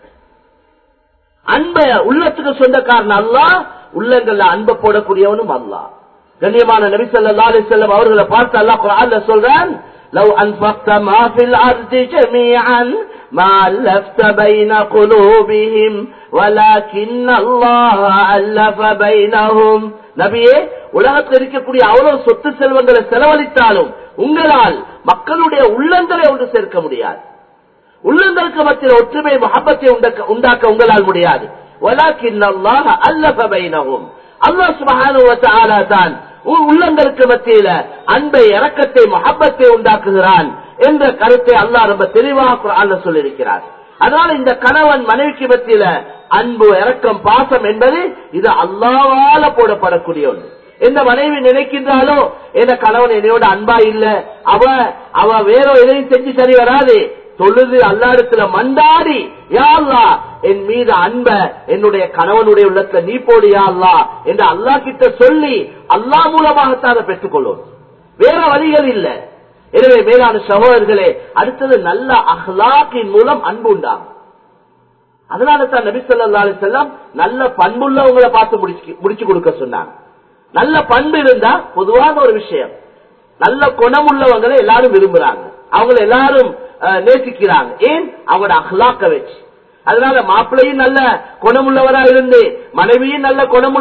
அன்பை உள்ளத்துக்கு சொந்தக்காரன் அல்லாஹ், உள்ளங்கள்ல அன்பை போடக்கூடியவனும் அல்லாஹ். கண்ணியமான நபி ஸல்லல்லாஹு அலைஹி வஸல்லம் அவர்களை பார்த்து அல்லாஹ் குர்ஆன்ல சொல்றான், لو أنفقت ما في الأرض جميعا ما ألفت بين قلوبهم ولكن الله ألف بينهم. நபியே, உலகத்தில் இருக்கக்கூடிய அவ்வளவு சொத்து செல்வங்களை செலவழித்தாலும் உங்களால் மக்களுடைய உள்ளங்களை ஒன்று சேர்க்க முடியாது. உள்ளங்களுக்கு மத்தியில் ஒற்றுமை முஹப்பத்தை உண்டாக்க உங்களால் முடியாது. வலாக்கின் அல்லாஹ் அல்லஃப பைனஹும், அல்லாஹ் சுப்ஹானஹு வ தஆலா தான் உள்ளங்களுக்கு மத்தியில அன்பை, இரக்கத்தை, முஹப்பத்தை உண்டாக்குகிறான் என்ற கருத்தை அல்லாஹ் ரொம்ப தெளிவாக குர்ஆன்ல சொல்லியிருக்கிறார். அதனால இந்த கணவன் மனைவிக்கு மத்தியில அன்பு, இரக்கம், பாசம் என்பது இது அல்லாஹ்வால போடப்படக்கூடிய ஒன்று. எந்த மனைவி நினைக்கின்றாலோ என் கணவன் என்னையோட அன்பா இல்ல, அவ வேற எதையும் செஞ்சு சரி வராது, தொழுது அல்லாஹ்விடத்துல மண்டாடி, யா அல்லாஹ் என் மீது அன்ப என்னுடைய கணவனுடைய உள்ளத்துல நீ போடு யா அல்லாஹ் என்று அல்லாஹ் கிட்ட சொல்லி அல்லாஹ் மூலமாகத்தான் அதை பெற்றுக் கொள்ளும், வேற வழிகள் இல்ல. எனவே மேலான சகோதரர்களே, அடுத்தது நல்ல அஹ்லாக்கின் மூலம் அன்பு உண்டாகும். அதனால தான் நபி ஸல்லல்லாஹு அலைஹி வஸல்லம் நல்ல பண்புள்ளவங்களை பார்த்து முடிச்சு கொடுக்க சொன்னாங்க. நல்ல பண்பு இருந்தா பொதுவான ஒரு விஷயம், நல்ல குணம் உள்ளவங்களை எல்லாரும் விரும்புறாங்க, அவங்களை எல்லாரும் நேசிக்கிறாங்க. ஏன்? அவங்களோட அஹ்லாக்க வச்சு. அதனால மாப்பிள்ளையும் நல்ல குணமுள்ளவரா இருந்து மனைவியும் நல்ல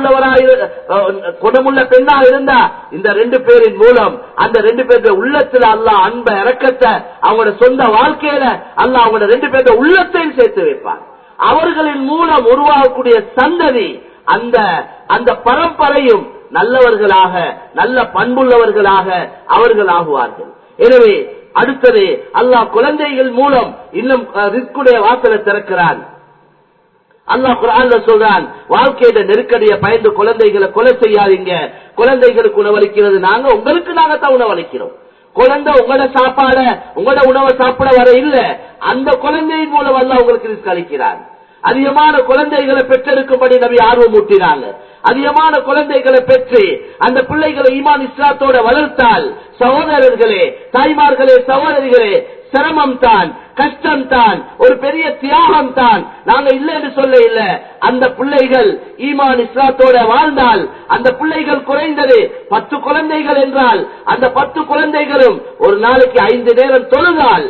குணமுள்ள பெண்ணா இருந்தா இந்த ரெண்டு பேரின் மூலம் அந்த ரெண்டு பேருடைய உள்ளத்துல அல்லாஹ் அன்ப, இரக்கத்தை அவங்களோட சொந்த வாழ்க்கையில அல்லாஹ் அவங்களோட ரெண்டு பேருடைய உள்ளத்தையும் சேர்த்து வைப்பார். அவர்களின் மூலம் உருவாகக்கூடிய சந்ததி, அந்த பரம்பரையும் நல்லவர்களாக, நல்ல பண்புள்ளவர்களாக அவர்கள் ஆகுவார்கள். எனவே அடுத்தது அல்லாஹ் குழந்தைகள் மூலம் இன்னும் ரிஸ்குடைய வாசலை திறக்கிறான். அல்லாஹ் குர்ஆன்ல சொல்றான், வாழ்க்கையில நெருக்கடியை பயந்து குழந்தைகளை கொலை செய்யாதீங்க. குழந்தைகளுக்கு உணவளிக்கிறது நாங்க, உங்களுக்கு நாங்கத்தான் உணவளிக்கிறோம். குழந்தை உங்களோட சாப்பாட, உங்களோட உணவை சாப்பிட வர இல்ல, அந்த குழந்தையின் மூலம் அல்லாஹ் உங்களுக்கு ரிஸ்க் அளிக்கிறான். அதிகமான குழந்தைகளை பெற்றெடுக்கும்படி நபி ஆர்வம் ஊட்டினாங்க. அதிகமான குழந்தைகளை பெற்று அந்த பிள்ளைகளை ஈமான் இஸ்லாத்தோட வளர்த்தால், சகோதரர்களே, தாய்மார்களே, சகோதரிகளே, சிரமம் தான், கஷ்டம் தான், ஒரு பெரிய தியாகம் தான். நாங்க இல்ல என்று சொல்ல இல்ல. அந்த பிள்ளைகள் ஈமான் இஸ்லாத்தோட வாழ்ந்தால், அந்த பிள்ளைகள் குறைந்தது 10 குழந்தைகள் என்றால், அந்த 10 குழந்தைகளும் ஒரு நாளைக்கு 5 நேரம் தொழுதால்,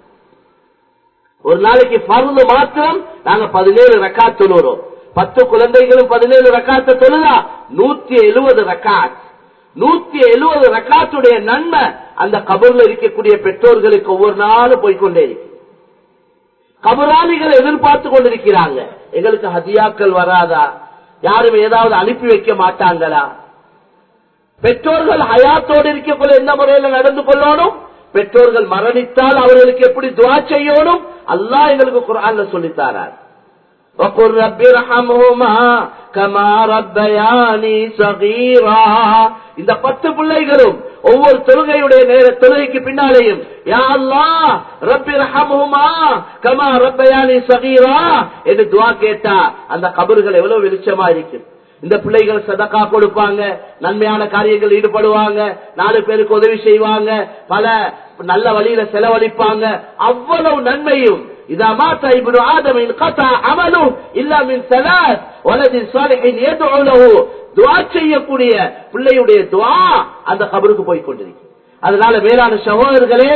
ஒரு நாளைக்கு ஃபர்து மாத்திரம் நாங்க 17 ரக்காத் தொழுறோம். 10 குழந்தைகளும் 17 ரக்காத்தை தொழுதா 170 ரக்காத். 170 ரக்காத்துடைய நன்மை அந்த கபர்ல இருக்கக்கூடிய பெற்றோர்களுக்கு ஒவ்வொரு நாளும் போய்கொண்டே இருக்கு. கபராளிகளை எதிர்பார்த்து கொண்டிருக்கிறாங்க, எங்களுக்கு ஹதியாக்கள் வராதா, யாரும் ஏதாவது அனுப்பி வைக்க மாட்டாங்களா? பெற்றோர்கள் ஹயாத்தோடு இருக்கக்குள்ள எந்த முறையில நடந்து கொள்ளணும், பெற்றோர்கள் மரணித்தால் அவர்களுக்கு எப்படி துஆ செய்யணும், அல்லாஹ் எங்களுக்கு குர்ஆன்ல சொல்லித்தாரார். وَقُلْ رَبِّ ارْحَمْهُمَا كَمَا رَبَّيَانِي صَغِيرًا. இந்த 10 பிள்ளைகளும் ஒவ்வொரு தொழுகைக்கு பின்னாலேயும் யா அல்லாஹ் ரப்பி ரஹம்ஹுமா கமா ரப்பயானி ஸகீரா என்று துஆ கேட்டா அந்த கபர்கள் எவ்வளவு வெளிச்சமா இருக்கும். இந்த பிள்ளைகள் சதகா கொடுப்பாங்க, நன்மையான காரியங்கள் ஈடுபடுவாங்க, 4 பேருக்கு உதவி செய்வாங்க, பல நல்ல வழியில செலவழிப்பாங்க. அவ்வளவு நன்மையும் இதா மாதா இப்னு ஆதம் இன்கதா அமலு இல்லா மின் ثلاث வலதி சாலிஹின் யதுஉ லஹு. துஆ செய்யக்கூடிய பிள்ளையுடைய துஆ அந்த கபருக்கு போய் கொண்டிருக்கு. அதனால மேலான சகோதரர்களே,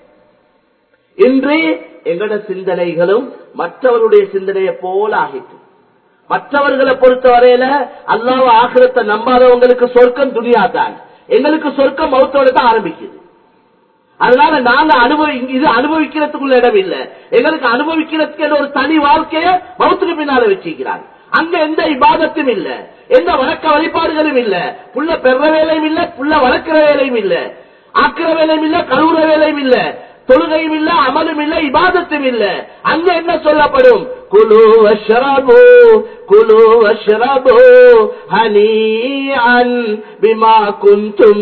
இன்று எங்கட சிந்தனைகளும் மற்றவருடைய சிந்தனையை போல ஆகிட்டு. மற்றவர்களை பொறுத்தவரையில அல்லாஹ் ஆகிரத்தை நம்பாதவங்களுக்கு சொர்க்கம் துனியா தான், எங்களுக்கு சொர்க்கம் மௌத்தோட தான் ஆரம்பிக்குது. அதனால நாங்க இது அனுபவிக்கிறதுக்குள்ள இடம் இல்ல, எங்களுக்கு அனுபவிக்கிறதுக்கு ஒரு தனி வாழ்க்கைய மௌத்துக்கு பின்னால வச்சிருக்கிறாங்க. அங்க எந்த இபாதத்தும் இல்ல, எந்த வழக்க வழிபாடுகளும் இல்ல, புள்ள பெற வேலையும் இல்ல, புள்ள வளர்க்கிற வேலையும் இல்ல, ஆக்கிற வேலையும் இல்ல, கழுவுற வேலையும் இல்ல, தொழுகையும் இல்ல, அமலும் இல்ல, இபாதத்தும் இல்ல. அங்க என்ன சொல்லப்படும்? குலு வஷ்ரபு குலு வஷ்ரபு ஹனீஅன் பிமா குன்தும்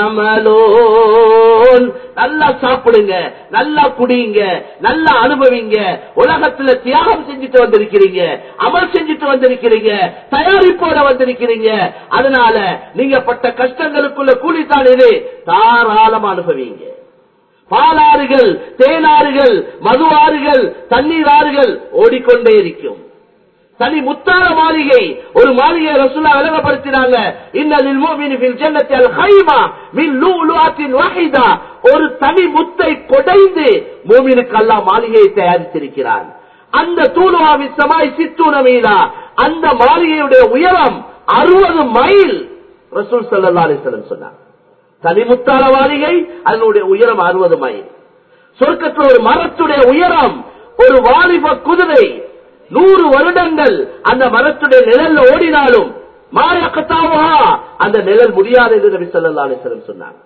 தஅமலூன். நல்லா சாப்பிடுங்க, நல்லா குடிங்க, நல்லா அனுபவிங்க. உலகத்துல தியாகம் செஞ்சுட்டு வந்திருக்கிறீங்க, அமல் செஞ்சுட்டு வந்திருக்கிறீங்க, தயாரிப்போட வந்திருக்கிறீங்க. அதனால நீங்க பட்ட கஷ்டங்களுக்குள்ள கூலித்தான் இது, தாராளமா அனுபவிங்க. பாலாறுகள், தேனாறுகள், மதுவாறுகள், தண்ணீர் ஆறுகள் ஓடிக்கொண்டே இருக்கும். தனி முத்தான மாளிகை, ஒரு மாளிகை ரசூலுல்லாஹ் விளங்கப்படுத்தினாங்க. இன்னலில் முஃமினி ஃபில் ஜன்னத்தி அல் கைமா மின் லூலுஅத்தின் வஹிதா. ஒரு தனி முத்தை கொடைந்து மூமினுக்கு அல்லாஹ் மாளிகையை தயாரித்திருக்கிறான். அந்த தூலுஹா ஸமாய் 60 மீலா, அந்த மாளிகையுடைய உயரம் 60 மைல். ரசூல் ஸல்லல்லாஹு அலைஹி வஸல்லம் சொன்னார், தனி முத்தான மாளிகை, அதனுடைய உயரம் 60 மைல். சொர்க்கத்தில் ஒரு மரத்துடைய உயரம், ஒரு வாலிப குதிரை 100 வருடங்கள் அந்த மரத்துடைய நிழல்ல ஓடினாலும் மாயக்கத்தாவா அந்த நிழல் முடியாது என்று நபி ஸல்லல்லாஹு அலைஹி வஸல்லம் சொன்னார்.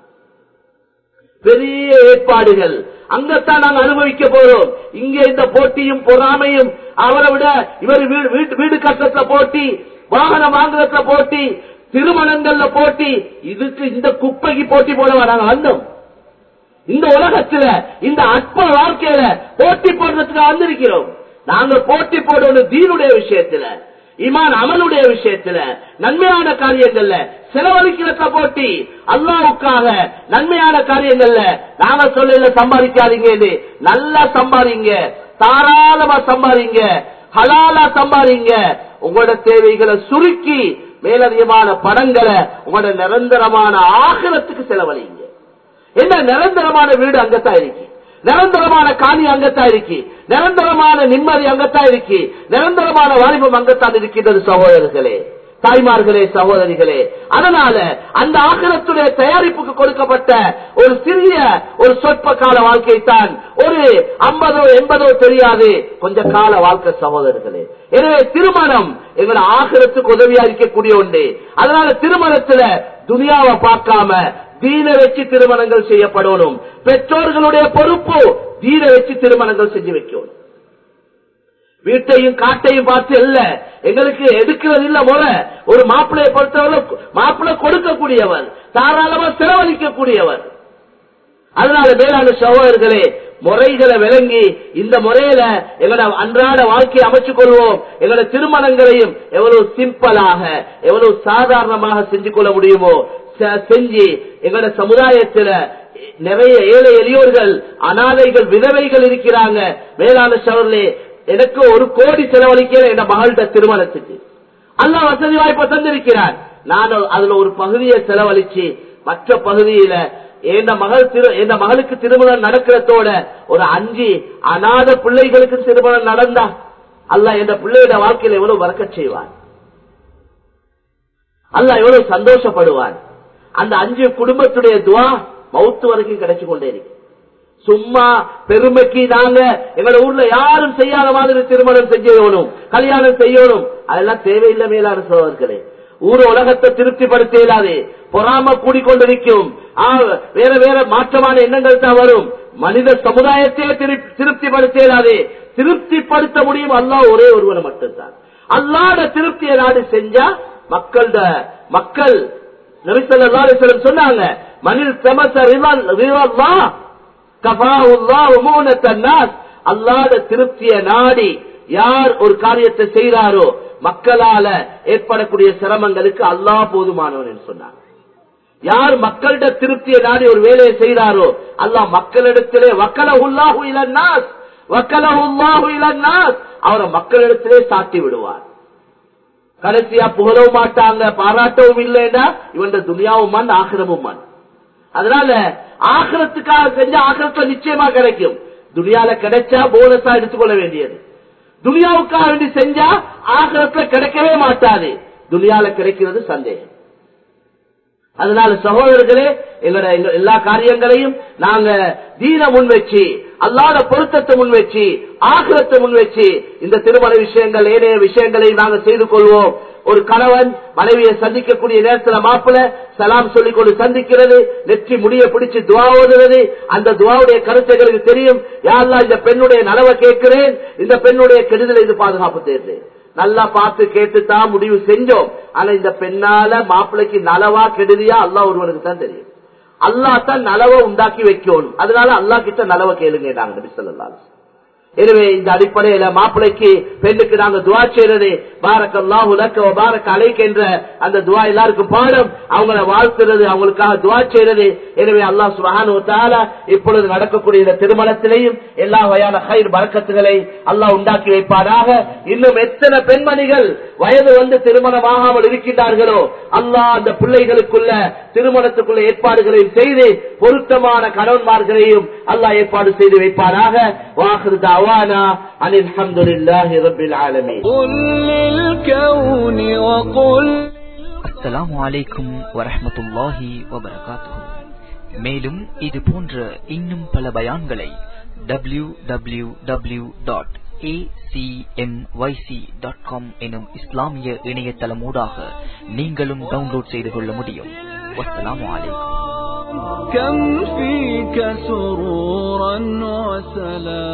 பெரிய ஏற்பாடுகள் அங்கத்தான் நாங்கள் அனுபவிக்க போறோம். இங்கே இந்த போட்டியும் பொறாமையும், அவரை விட இவர் வீடு கட்டத்துல போட்டி, வாகனம் வாங்குறதுல போட்டி, திருமணங்கள்ல போட்டி, இதுக்கு இந்த குப்பைக்கு போட்டி போடவா நாங்கள் வந்தோம்? இந்த உலகத்துல இந்த அற்ப வாழ்க்கையில போட்டி போடுறதுக்கு வந்திருக்கிறோம். நாங்கள் போட்டி போடணும் தீனுடைய விஷயத்துல, ஈமான் அமலுடைய விஷயத்துல, நன்மையான காரியங்கள்ல செலவழிக்கிறத போட்டி. அல்லாஹ்வுக்காக நன்மையான காரியங்கள்ல நாங்க சொல்ல சம்பாதிக்காதீங்க, நல்லா சம்பாதிங்க, தாராளமா சம்பாதிங்க, ஹலாலா சம்பாதிங்க. உங்களோட தேவைகளை சுருக்கி மேலதிகமான பணங்களை உங்களோட நிரந்தரமான ஆகிரத்துக்கு செலவழிங்க. என்ன நிரந்தரமான வீடு அங்கத்தான் இருக்கு, நிரந்தரமான காணி அங்கத்தான் இருக்கு, நிரந்தரமான நிம்மதி அங்கத்தான் இருக்கு, நிரந்தரமான வாலிபம் அங்கத்தான் இருக்கின்றது. சகோதரர்களே, தாய்மார்களே, சகோதரிகளே, அதனால அந்த ஆகிரத்துடைய தயாரிப்புக்கு கொடுக்கப்பட்ட ஒரு சிறிய ஒரு சொற்ப கால வாழ்க்கை தான், ஒரு 50 80 தெரியாது, கொஞ்ச கால வாழ்க்கை சகோதரர்களே. எனவே திருமணம் எங்களை ஆகிரத்துக்கு உதவியா இருக்கக்கூடிய ஒன்று. அதனால திருமணத்துல துனியாவை பார்க்காம தீனை வச்சு திருமணங்கள் செய்யப்படணும். பெற்றோர்களுடைய பொறுப்பு தீனை வச்சு திருமணங்கள் செஞ்சு வைக்கணும். வீட்டையும் காட்டையும் பார்த்து இல்ல எங்களுக்கு எடுக்கிறது இல்ல முறை. ஒரு மாப்பிள்ளையை பொறுத்தவரை மாப்பிள்ளை கொடுக்கக்கூடியவர், தாராளமா செலவழிக்கக்கூடியவர். அதனால மேலான சகோதரர்களே, முறைகளை விளங்கி இந்த முறையில எங்களோட அன்றாட வாழ்க்கையை அமைச்சுக் கொள்வோம். எங்களோட திருமணங்களையும் எவ்வளவு சிம்பிளாக, எவ்வளவு சாதாரணமாக செஞ்சு கொள்ள முடியுமோ செஞ்சு எங்களோட சமுதாயத்தில் நிறைய ஏழை எளியோர்கள், அனாதைகள், விதவைகள் இருக்கிறாங்க. மேலான சகோதரர்களே, எனக்கு 1 கோடி செலவழிக்கிற என் மகள்கிட்ட திருமணத்துக்கு அல்லாஹ் வசதி வாய்ப்பை தந்திருக்கிறார். நான் அதுல ஒரு பகுதியை செலவழிச்சு மற்ற பகுதியில என் மகளுக்கு திருமணம் நடக்கிறதோட ஒரு 5 அநாத பிள்ளைகளுக்கு திருமணம் நடந்தா அல்லாஹ் என் பிள்ளையோட வாழ்க்கையில எவ்வளவு வரக்கச் செய்வார், அல்லாஹ் எவ்வளவு சந்தோஷப்படுவார். அந்த 5 குடும்பத்துடைய துவா மௌத்து வரைக்கும் கிடைச்சு கொண்டே இருக்கு. சும்மா பெருமைக்கு நாங்க எங்களோட ஊர்ல யாரும் செய்யாத மாதிரி திருமணம் செய்யணும், கல்யாணம் செய்யணும், அதெல்லாம் தேவையில்லை. மேலான சகோதரர்களே, ஊர் உலகத்தை திருப்திப்படுத்த இயலாது, பொறாம கூடிக்கொண்டிருக்கும், வேற வேற மாற்றமான எண்ணங்கள் தான் வரும். மனித சமுதாயத்தையே திருப்திப்படுத்த இயலாது. திருப்திப்படுத்த முடியும் அல்லாஹ் ஒரே ஒருவனை மட்டும்தான். அல்லாஹ்ட திருப்தியை நாடு செஞ்சா மக்கள் நபி ஸல்லல்லாஹு அலைஹி வஸல்லம் சொன்னாங்க, மனில் தமஸ ரிதல்லாஹ் கஃபாஹுல்லாஹு முனத்தன் நாஸ். அல்லாஹ்ட திருப்தியை நாடி யார் ஒரு காரியத்தை செய்றாரோ மக்களால ஏற்படக்கூடிய சிரமங்களுக்கு அல்லாஹ் போதுமானவன் என்று சொன்னார். யார் மக்களிட திருப்தியை நாடி ஒரு வேலையை செய்றாரோ அல்லாஹ் மக்களிடத்திலே வக்கலஹுல்லாஹு இலன் நாஸ், வக்கலஹுல்லாஹு இலன் நாஸ், அவரை மக்களிடத்திலே சாட்டி விடுவார். கடைசியா புகழவும் மாட்டாங்க, பாராட்டவும் இல்லைன்னா இவன் துனியாவும் மண், ஆகிரமும் மண். அதனால ஆகிரத்துக்காக செஞ்ச ஆகிரத்துல நிச்சயமா கிடைக்கும். துனியால கிடைச்சா போனஸா எடுத்துக்கொள்ள வேண்டியது. துனியாவுக்காக வேண்டி செஞ்சா ஆகிரத்துல கிடைக்கவே மாட்டாது, துனியால கிடைக்கிறது சந்தேகம். அதனால சகோதரர்களே, எங்களோட எல்லா காரியங்களையும் நாங்க தீன முன் வச்சு, அல்லாஹ்வுட பொருத்தத்தை முன் வச்சு, ஆகிரத்தை முன் வச்சு இந்த திருமண விஷயங்கள் ஏனைய விஷயங்களையும் நாங்க செய்து கொள்வோம். ஒரு கணவன் மனைவியை சந்திக்கக்கூடிய நேரத்தில் மாப்பிள்ளை சலாம் சொல்லிக் கொண்டு சந்திக்கிறது, நெற்றி முடிய பிடிச்சு துவா ஓதுறது. அந்த துவாவுடைய கருத்துகளுக்கு தெரியும், யா அல்லாஹ் இந்த பெண்ணுடைய நலவை கேட்கிறேன், இந்த பெண்ணுடைய கெடுதலை இது பாதுகாப்பு தேர்வு. நல்லா பார்த்து கேட்டுத்தான் முடிவு செஞ்சோம். ஆனா இந்த பெண்ணால மாப்பிள்ளைக்கு நலவா கெடுதியா அல்லாஹ் ஒருவனுக்கு தான் தெரியும். அல்லாஹ் தான் நலவை உண்டாக்கி வைக்கணும். அதனால அல்லாஹ் கிட்ட நலவை கேளுங்க நபி ஸல்லல்லாஹு அலைஹி வஸல்லம். எனவே இந்த அடிப்படையில மாப்பிளைக்கு பெண்ணுக்கு நாங்க துவா செய்யறது பாரக்கல்லாஹு லக்க வ பாரக அலைக என்ற அந்த துவா எல்லாருக்கும் பாடம். அவங்களை வாழ்த்துறது, அவங்களுக்காக துவா செய்யறது. எனவே அல்லாஹ் சுப்ஹானஹு வ தஆலா இப்பொழுது நடக்கக்கூடிய இந்த திருமணத்திலையும் எல்லா வகையான கைர் பரக்கத்துகளை அல்லாஹ் உண்டாக்கி வைப்பாராக. இன்னும் எத்தனை பெண்மணிகள் வயது வந்து திருமணமாகாமல் இருக்கின்றார்களோ அல்லாஹ் அந்த பிள்ளைகளுக்குள்ள திருமணத்துக்குள்ள ஏற்பாடுகளையும் செய்து பொருத்தமான கணவன்மார்களையும் அல்லாஹ் ஏற்பாடு செய்து வைப்பாராக. வாஹிரு தஅவானா அனில் ஹம்துலில்லாஹி ரப்பில் ஆலமீன். அஸ்ஸலாமு அலைக்கும் வரஹ்மத்துல்லாஹி வபரகாத்துஹு. மேலும் இது போன்ற இன்னும் பல பயான்களை www.acmyc.com எனும் இஸ்லாமிய இணையதளம் ஊடாக நீங்களும் டவுன்லோட் செய்து கொள்ள முடியும். வஸ்ஸலாமு அலைக்கும். كم فيك سرورا وسلام